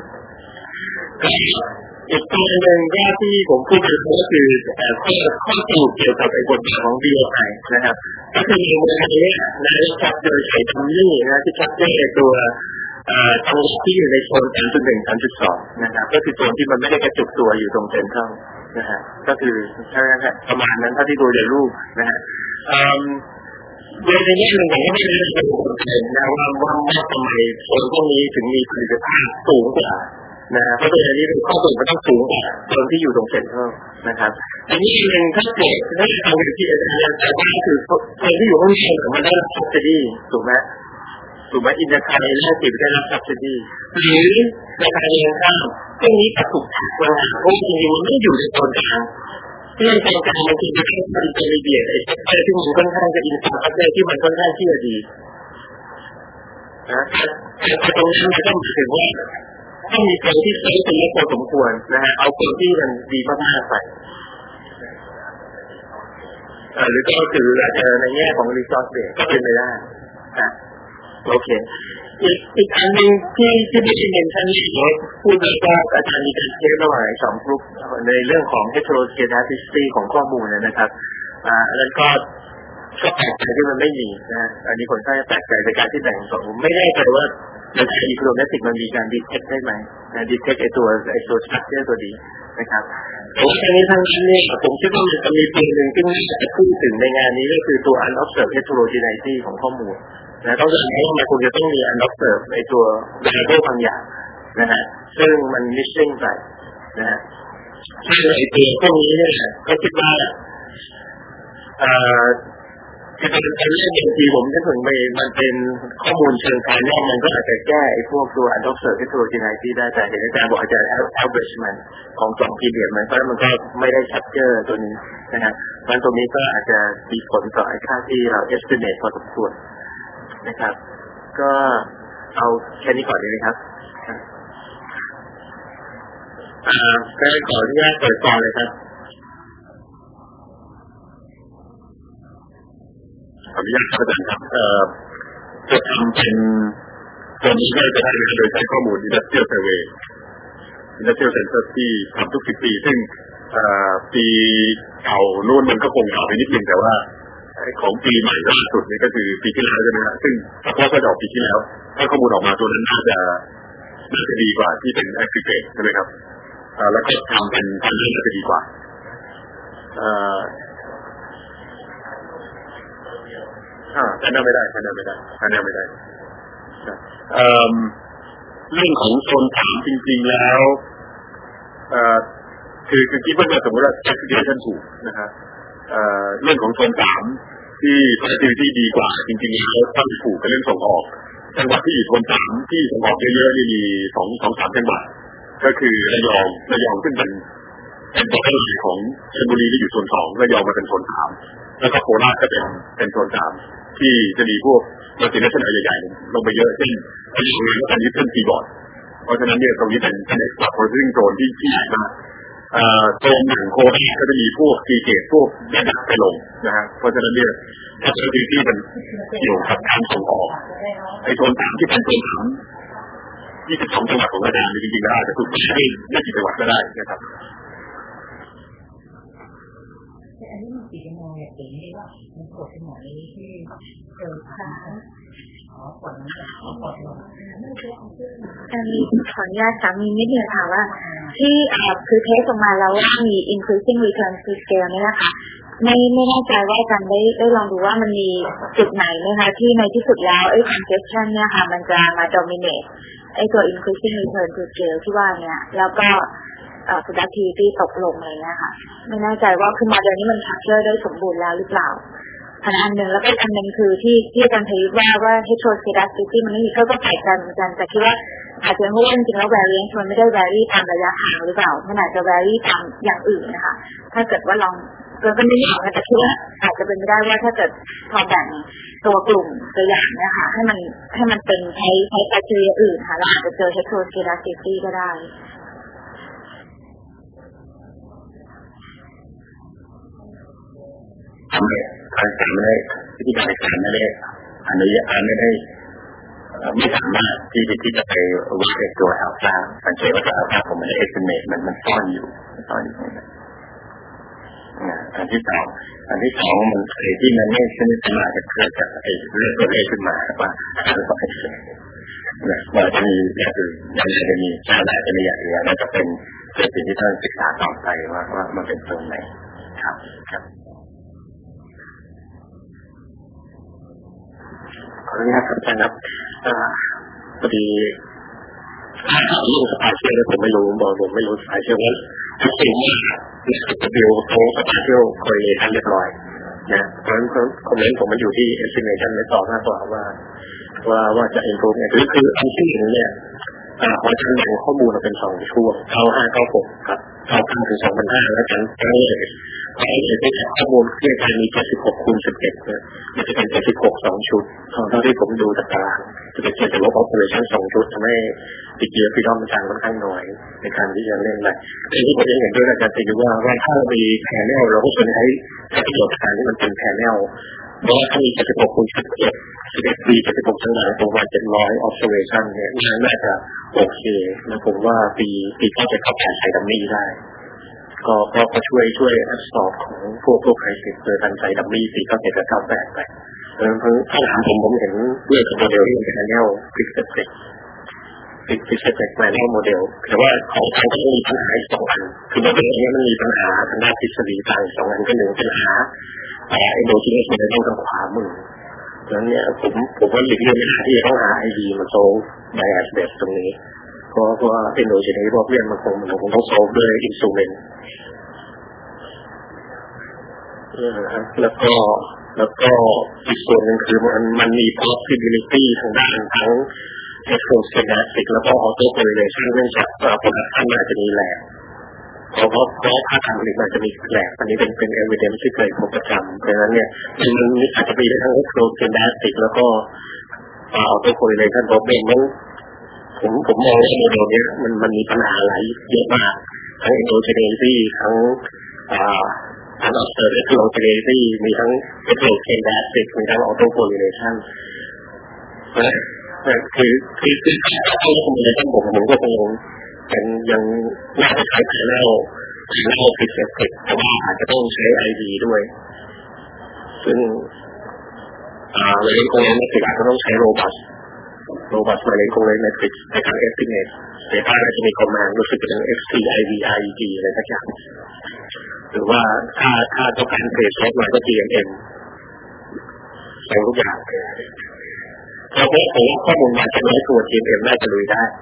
อีกตัวหนึ่งที่ผมพูดถึงก็คือข้อสรุปเกี่ยวกับไอ้บทบาทของ BOI นะครับก็คือในวันนี้นะครับโดยใช้ทำนี่นะที่ชัดเจนในตัวจังหวัดที่อยู่ในโซน 3.1 3.2 นะครับก็คือโซนที่มันไม่ได้กระจุกตัวอยู่ตรงเซ็นทรัลนะฮะก็คือประมาณนั้นถ้าที่ดูในรูปนะฮะโดยในแง่หนึ่งผมก็ไม่ได้เป็นคนเห็นนะว่าทำไมโซนพวกนี้ถึงมีผลิตภาพสูงกว่านะเพราะตัวนี้เป็นข้อมูลมันต้องสูงกว่าคนที่อยู่ตรงเซ็นทรัลนะครับอันนี้เองถ้าเกิดถ้าทำเป็นที่อาจารย์แต่ว่าคือคนที่อยู่ข้างในมันได้รับ subsidy ถูกไหมอินเตอร์ไทยและติดได้รับ subsidy หรือในทางเองข้ามตรงนี้ถูกตัดปัญหาเพราะจริงๆมันไม่อยู่ในโซนกลางเรื่องการบางทีมันเป็นอินเตอร์มีเดียไอ้เซกเตอร์ที่มันค่อนข้างจะอินฟราสตรัคเจอร์ที่มันค่อนข้างที่จะดีนะแต่ตรงนั้นมันต้องถือว่าต้องมีคนที่ใช้ตัวพอสมควรนะฮะเอาคนที่มันดีมากๆไปหรือก็คืออาจจะในแง่ของ resource base ก็เป็นไปได้นะโอเคอีกอันนึงที่ไม่ได้เน้นชั้นนี้พูดแล้วก็อาจารย์มีการเทสระหว่างสองกลุ่มในเรื่องของ heteroscedasticity ของข้อมูลนะครับแล้วก็แปลกใจที่มันไม่มีนะอันนี้คนก็จะแปลกใจในการที่แบ่งสองไม่ได้แต่ว่าในทาง econometrics มันมีการ detect ได้ไหมนะ detect ไอตัว structure ตัวนี้นะครับแต่ว่าทั้งนี้ทั้งนั้นเนี่ยผมคิดว่ามันจะมีตัวหนึ่งที่น่าจะพูดถึงในงานนี้ก็คือตัว unobserved heterogeneity ของข้อมูลนะต้องการว่ามันควรจะต้องมี unobserved ไอตัว variable บางอย่างนะฮะซึ่งมัน missing ไปนะฮะซึ่งไอตัวพวกนี้เนี่ยก็คิดว่าคือเป็นเรื่องบางทีผมนึกถึงไปมันเป็นข้อมูลเชิงการแน่มันก็อาจจะแก้ไอ้พวกตัว unobserved heterogeneity ได้แต่เห็นอาจารย์บอกอาจารย์ averagement ของ2 period มันเพราะมันก็ไม่ได้ capture ตัวนี้นะฮะมันตรงนี้ก็อาจจะมีผลต่อไอ้ค่าที่เรา estimate พอสมควรนะครับก็เอาแค่นี้ก่อนเลยนะครับก็ขออนุญาตเปิดก่อนเลยครับขออนุญาตครับอาจารย์ครับจะทำเป็นตัวนี้ได้จะได้โดยใช้ข้อมูล Industrial Survey Industrial Census ที่ทำทุก10 ปีซึ่งปีเก่านู่นมันก็คงเก่าไปนิดนึงแต่ว่าของปีใหม่ล่าสุดนี่ก็คือปีที่แล้วใช่ไหมครับซึ่งเฉพาะก็ออกปีที่แล้วถ้าข้อมูลออกมาตัวนั้นน่าจะดีกว่าที่เป็น aggregate ใช่ไหมครับแล้วก็ทำเป็นน่าจะดีกว่าอันนั้นไม่ได้เรื่องของโซน3จริงๆแล้วคือคิดว่าสมมติว่า classification ถูกนะฮะเรื่องของโซน3ที่ productivity ดีกว่าจริงๆแล้วต้องถูกกับเรื่องส่งออกจังหวัดที่อยู่โซน3ที่ส่งออกเยอะๆนี่มี2-3 จังหวัดก็คือระยองซึ่งเป็นตัวหลักของชลบุรีที่อยู่โซน2ระยองมาเป็นโซน3แล้วก็โคราชก็เป็นโซน3ที่จะมีพวกมัลติเนชั่นแนลใหญ่ๆลงไปเยอะเช่นอันนี้เป็นการยึดเส้นซีบอร์ดเพราะฉะนั้นเนี่ยตรงนี้เป็นเอกลักษณ์ของโซนที่ใหญ่มากโซนหนึ่งโคราชก็จะมีพวกซีเกตพวกยักษ์ไปลงนะฮะเพราะฉะนั้นเนี่ยถ้าเป็นที่มันเกี่ยวกับการส่งออกไอ้โซน3ที่เป็นโซน22 จังหวัดของอาจารย์จริงๆแล้วอาจจะถูกแบ่งได้กี่จังหวัดก็ได้นะครับอันนี้มันกี่ชั่วโมงเนี่ยถึงนี่ว่ามันปวดสมองนี้ที่ขาปวดปวดลงอันนี้ขออนุญาตสามีนิดเดียวค่ะว่าที่คือเทสออกมาแล้วว่ามี increasing return to scale นี่นะคะไม่แน่ใจว่าอาจารย์ได้ลองดูว่ามันมีจุดไหนนะคะที่ในที่สุดแล้วไอ้ congestion เนี่ยค่ะมันจะมา dominate ไอ้ตัว increasing return to scale ที่ว่าเนี่ยแล้วก็productivity ตกลงอะไรเงี้ยค่ะไม่แน่ใจว่าคือโมเดลนี้มัน capture ได้สมบูรณ์แล้วหรือเปล่าอันนึงแล้วก็อันนึงคือที่อาจารย์ทวีว่า heteroscedasticity มันไม่มีก็แปลกใจเหมือนกันแต่คิดว่าอาจจะเพราะว่าจริงๆแล้ว variance มันไม่ได้ vary ตามระยะทางหรือเปล่ามันอาจจะ vary ตามอย่างอื่นนะคะถ้าเกิดว่าลองก็ไม่อยากแต่คิดว่าอาจจะเป็นไปได้ว่าถ้าเกิดพอแบ่งตัวกลุ่มตัวอย่างเนี่ยค่ะให้มันเป็นใช้criteriaอื่นค่ะเราอาจจะเจอ heteroscedasticity ก็ได้การไม่ได้วิธีการในการไม่ได้อนุญาตไม่สามารถที่จะไปวัดตัวอัลฟาสังเกตว่าตัวอัลฟาผมมัน estimate มันซ่อนอยู่อันที่สองมันที่มันไม่สามารถจะเกิดจากไอ้เรื่องตัวเลขขึ้นมาว่าว่าจะมีอย่างอื่นยังจะมีชาติจะมีอย่างอื่นนั่นจะเป็นสิ่งที่ต้องศึกษาต่อไปว่ามันเป็นตรงไหนครับขออนุญาตครับอาจารย์ครับพอดีเรื่องสปาเชียลผมไม่รู้สปาเชียลว่าทุกสิ่งที่วิวของสปาเชียลคอยทันเรียบร้อยนะเพราะฉะนั้นคอมเมนต์ผมมันอยู่ที่ estimation ไม่ตอบมากกว่าว่าจะ improve เนี่ยคืออันที่หนึ่งเนี่ยขอจำแบ่งข้อมูลเราเป็น2ช่วง9596ครับ95ถึง2005แล้วกันทั้งเลยที่ข้อมูลที่การมี76คูณ11เนี่ยมันจะเป็น76 2ชุดเท่าที่ผมดูจากตารางจะเป็น7 operation 2ชุดทำให้ติดเยอะพี่น้องมันค่อนข้างน้อยในการที่จะเล่นได้ที่ผมเห็นด้วยอาจารย์ติว่าถ้าเรามีแพนเนลเราก็ควรใช้ประโยชน์การที่มันเป็นแพนเนลเพราะว่าถ้ามี76คูณ11ปี76ทั้งหลายประมาณ700 observation เนี่ยน่าจะโอเคแล้วผมว่าปีก็จะเข้าใช้ดัมมี่ได้ก็ช่วยแอบสอบของพวกไครซิสโดยการใช้ดัมมี่4 9 7 และ98ไปถ้าถามผมเห็นด้วยกับโมเดลที่เป็นแพนเนลฟิกเซตแมนนลโมเดลแต่ว่าของทางก็มีปัญหาอีก2 อันคือโมเดลนี้มันมีปัญหาทางด้านทฤษฎีต่าง2 อันก็1ปัญหาเอนโดจีเนสในทางขวามือเพราะฉะนั้นเนี่ยผมว่าหลีกเลี่ยงไม่ได้ที่จะต้องหา ID มาโซลไดอะสเบสตรงนี้เพราะว่าเอนโดจีเนสพวกเรื่องมันคงต้องโซลด้วยอินสตรูเมนต์แล้วก็อีกส่วนหนึ่งคือมันมี possibility ทางด้านทั้ง electrostatic แล้วก็ auto correlation เนื่องจากโปรดักชันอาจจะมีแหลกเพราะถ้าทางผลิตมันจะมีแหลกอันนี้เป็น evidence ที่เคยพบประจำเพราะฉะนั้นเนี่ยมันอาจจะมีได้ทั้ง electrostatic แล้วก็ auto correlation เพราะเป็นผมมองว่าโมเดลนี้มันมีปัญหาหลายเยอะมากทั้ง endogeneity ทั้งelectrostatic มีทั้ง electrostatic มีทั้ง auto correlation คือถ้าเอาข้อมูลในทั้งผมก็คงยังน่าจะใช้แพนเนลฟิกเซตแต่ว่าอาจจะต้องใช้ ID ด้วยซึ่งเวลาคงเมทริกอาจจะต้องใช้ robust เวลาคงเมทริกในการ estimate แต่ถ้าเราจะมี command รู้สึกเป็น FCID อะไรสักอย่างหรือว่าถ้าต้องการเทรดซอฟต์แวร์ก็ GMM แต่ทุกอย่างเพราะว่าข้อมูลมาจากตัว GMM น่าจะลุยได้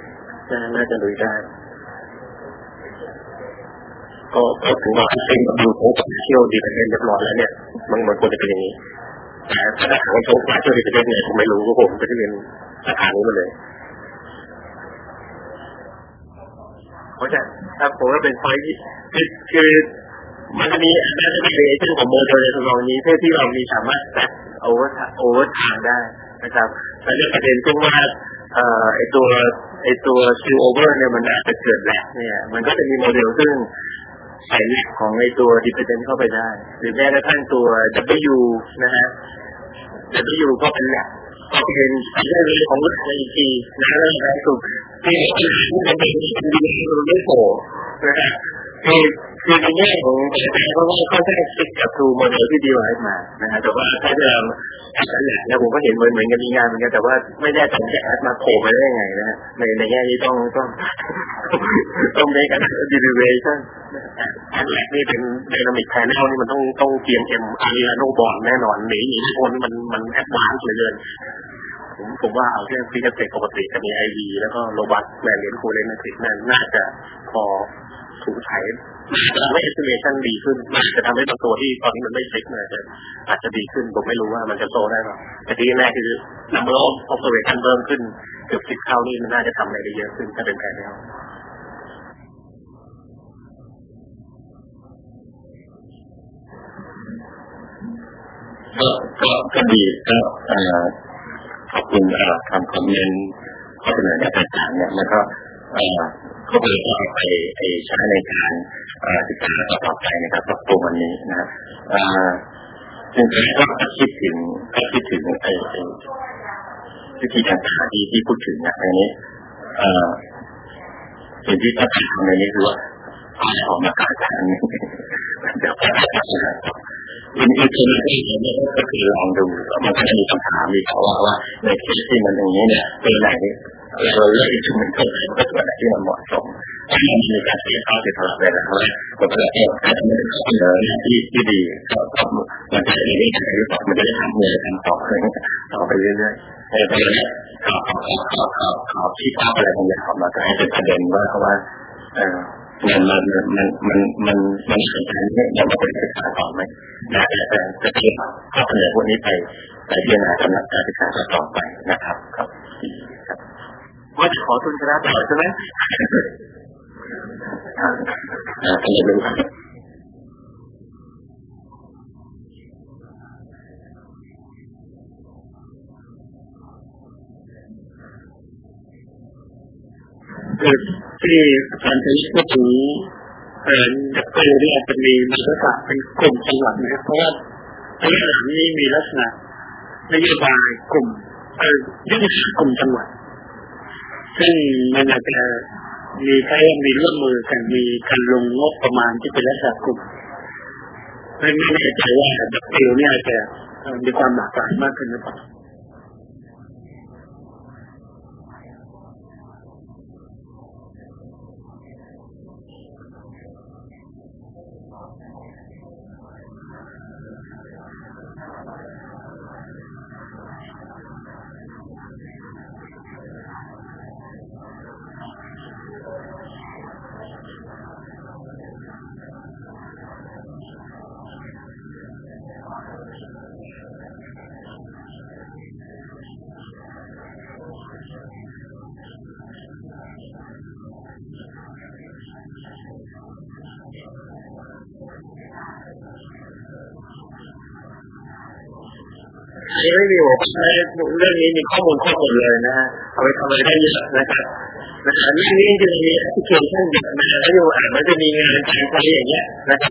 ก็ถึงว่าเป็นดูโค้ดเที่ยวดีเป็นเรียบร้อยแล้วเนี่ยมันควรจะเป็นอย่างนี้แต่ถ้าถามว่าโค้ดมาเที่ยวดีเป็นเนี่ยผมไม่รู้ก็ผมไปเรียนสาขานี้มาเลยเขาจะถ้าผมว่าเป็นพอยที่คือมันจะมีน่าจะมีเรื่องของโมเดลในทำนองนี้เพื่อที่เรามีสามารถแตะโอเวอร์ทางได้นะครับและในประเด็นที่ว่าไอตัวซิลโอเวอร์เนี่ยมันอาจจะเกิดแหลกเนี่ยมันก็จะมีโมเดลซึ่งใส่แหลกของไอตัวดิเพนเดนต์เข้าไปได้หรือแม้กระทั่งตัว W นะฮะ W ก็เป็นแหลกก็เป็นเรื่องของในอีกทีนะเรื่องการสูบที่มันเป็นไม่โผล่นะฮะคือในแง่ของการเพราะว่าเขาได้คิดกับตัวโมเดลที่ดีไว้มานะฮะแต่ว่าถ้าจะนั่นแหละแล้วผมก็เห็นเหมือนกันมีงานเหมือนกันแต่ว่าไม่แน่ใจจะแอดมาโผล่มาได้ยังไงนะฮะในแง่นี้ต้องในการ derivation อันแรกนี่เป็น dynamic panel นี่มันต้อง GMM Arduino board แน่นอนหนีคนมันแอดวานซ์เหลือเกินผมว่าเอาแค่ฟิกเกอร์ปกติจะมี IV แล้วก็ robust variant correlative นั่นน่าจะพอถูกใช้จะทำให้ estimation ดีขึ้นจะทำให้ตัวที่ตอนนี้มันไม่ฟิกอาจจะดีขึ้นผมไม่รู้ว่ามันจะโตได้หรอแต่ที่แน่คือ number of observation เพิ่มขึ้นเกือบ10 เท่านี่มันน่าจะทำอะไรได้เยอะขึ้นถ้าเป็นแผนแล้วก็ดีก็ขอบคุณคำคอมเมนต์ข้อเสนอต่างๆเนี่ยแล้วก็ก็เลยเอาไปใช้ในการศึกษาต่อไปนะครับกับตัววันนี้นะจริงๆก็คิดถึงไอ้วิธีการหาที่พูดถึงนะอันนี้สิ่งที่ต้องทำในนี้คือว่าออกมาการอันนี้เดี๋ยวก็ได้อินเทอร์เน็ตเนี่ยก็คือลองดูมันก็จะมีคำถามมีเขาว่าในเคสที่มันอย่างนี้เนี่ยเป็นไหนเราเลือกอินสตรูเมนต์ตัวไหนก็ตัวไหนที่มันเหมาะสมถ้ามันมีการเสียค่าเสียตลอดเวลาแล้วผมก็เลยการทำให้เขาเสนอที่ดีก็มันจะได้ได้หรือเปล่ามันจะได้ทำเงินทำต่อไปเรื่อยๆแต่ประเด็นนี้เขาคิดภาพอะไรบางอย่างออกมาก็ให้เป็นประเด็นว่ามันสนใจเนี่ยยังไม่เป็นศึกษาต่อไหมนะแต่จะเทียบข้อเสนอพวกนี้ไปพิจารณาสำหรับการศึกษาต่อไปนะครับครับว่าจะขอทุนคณะต่อใช่ไหมที่การใช้พูดถึงดับเบิลเนี่ยจะมีลักษณะเป็นกลุ่มจังหวัดนะครับเพราะว่าระยะหลังนี้มีลักษณะนโยบายกลุ่มยุทธศาสตร์กลุ่มจังหวัดซึ่งมันอาจจะมีร่วมมือกันมีการลงงบประมาณที่เป็นลักษณะกลุ่มไม่แน่ใจว่าดับเบิลเนี่ยจะมีความหลากหลายมากขึ้นหรือเปล่าไม่มีหัวข้อเรื่องนี้มีข้อมูลเลยนะฮะเอาไปทำอะไรได้เยอะนะครับเรื่องนี้จะมีแอปพลิเคชันเยอะนะแล้วอยู่มันจะมีงานการใช้อย่างเงี้ยนะครับ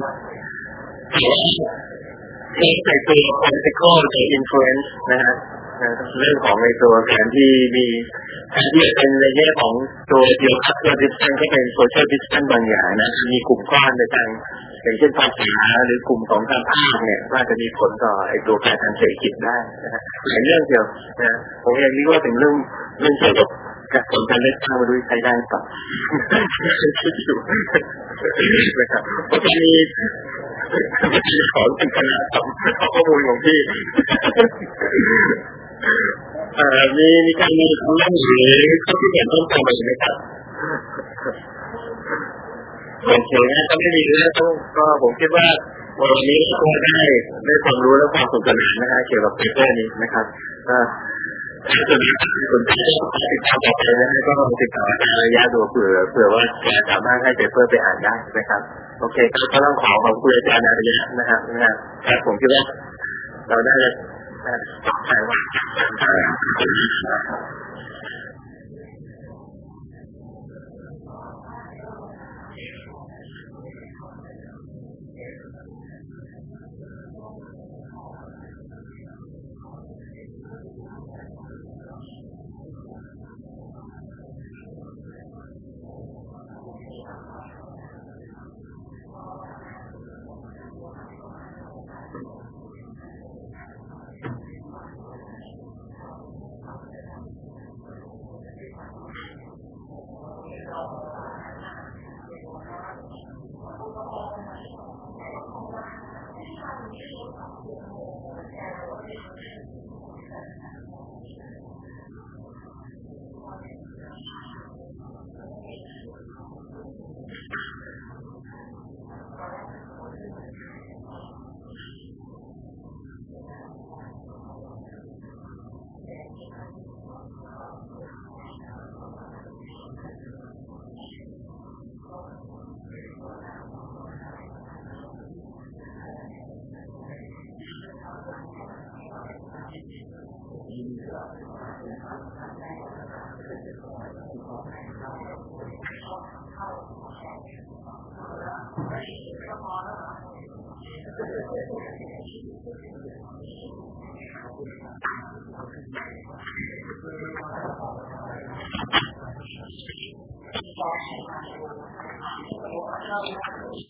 ใส่ตัว political influence นะฮะเรื่องของในตัวการที่มีเป็นในแง่ของตัวเดียวกับตัว distance ที่เป็น social distance บางอย่างนะมีกลุ่มก้อนในทางอย่างเช่นภาษาหรือกลุ่มของการภาคเนี่ยว่าจะมีผลต่อไอ้ตัวการทางเศรษฐกิจได้นะฮะในเรื่องเดียวนะผมยังนี้ว่าเป็นเรื่องเกี่ยวกับการผลการเลือกตั้งมาดูใช้ได้ต่อคิดอยู่นะครับก็จะมีขอเป็นคณะต่อข้อมูลของพี่มีการมีคำนั่งหรือข้อที่เห็นต้องทำอะไรไหมครับโอเคนะถ้าไม่มีเรื่องก็ผมคิดว่าวันนี้ก็ได้ความรู้และความสนุกสนานนะฮะเกี่ยวกับเรื่องนี้นะครับถ้าจะมีสนใจติดตามต่อไปนะฮะก็ติดต่อระยะดูเผื่อว่าจะสามารถให้เพื่อนไปอ่านได้นะครับโอเคก็ต้องขอบคุณอาจารย์อริยะนะครับผมคิดว่าเราได้ใช่ว่า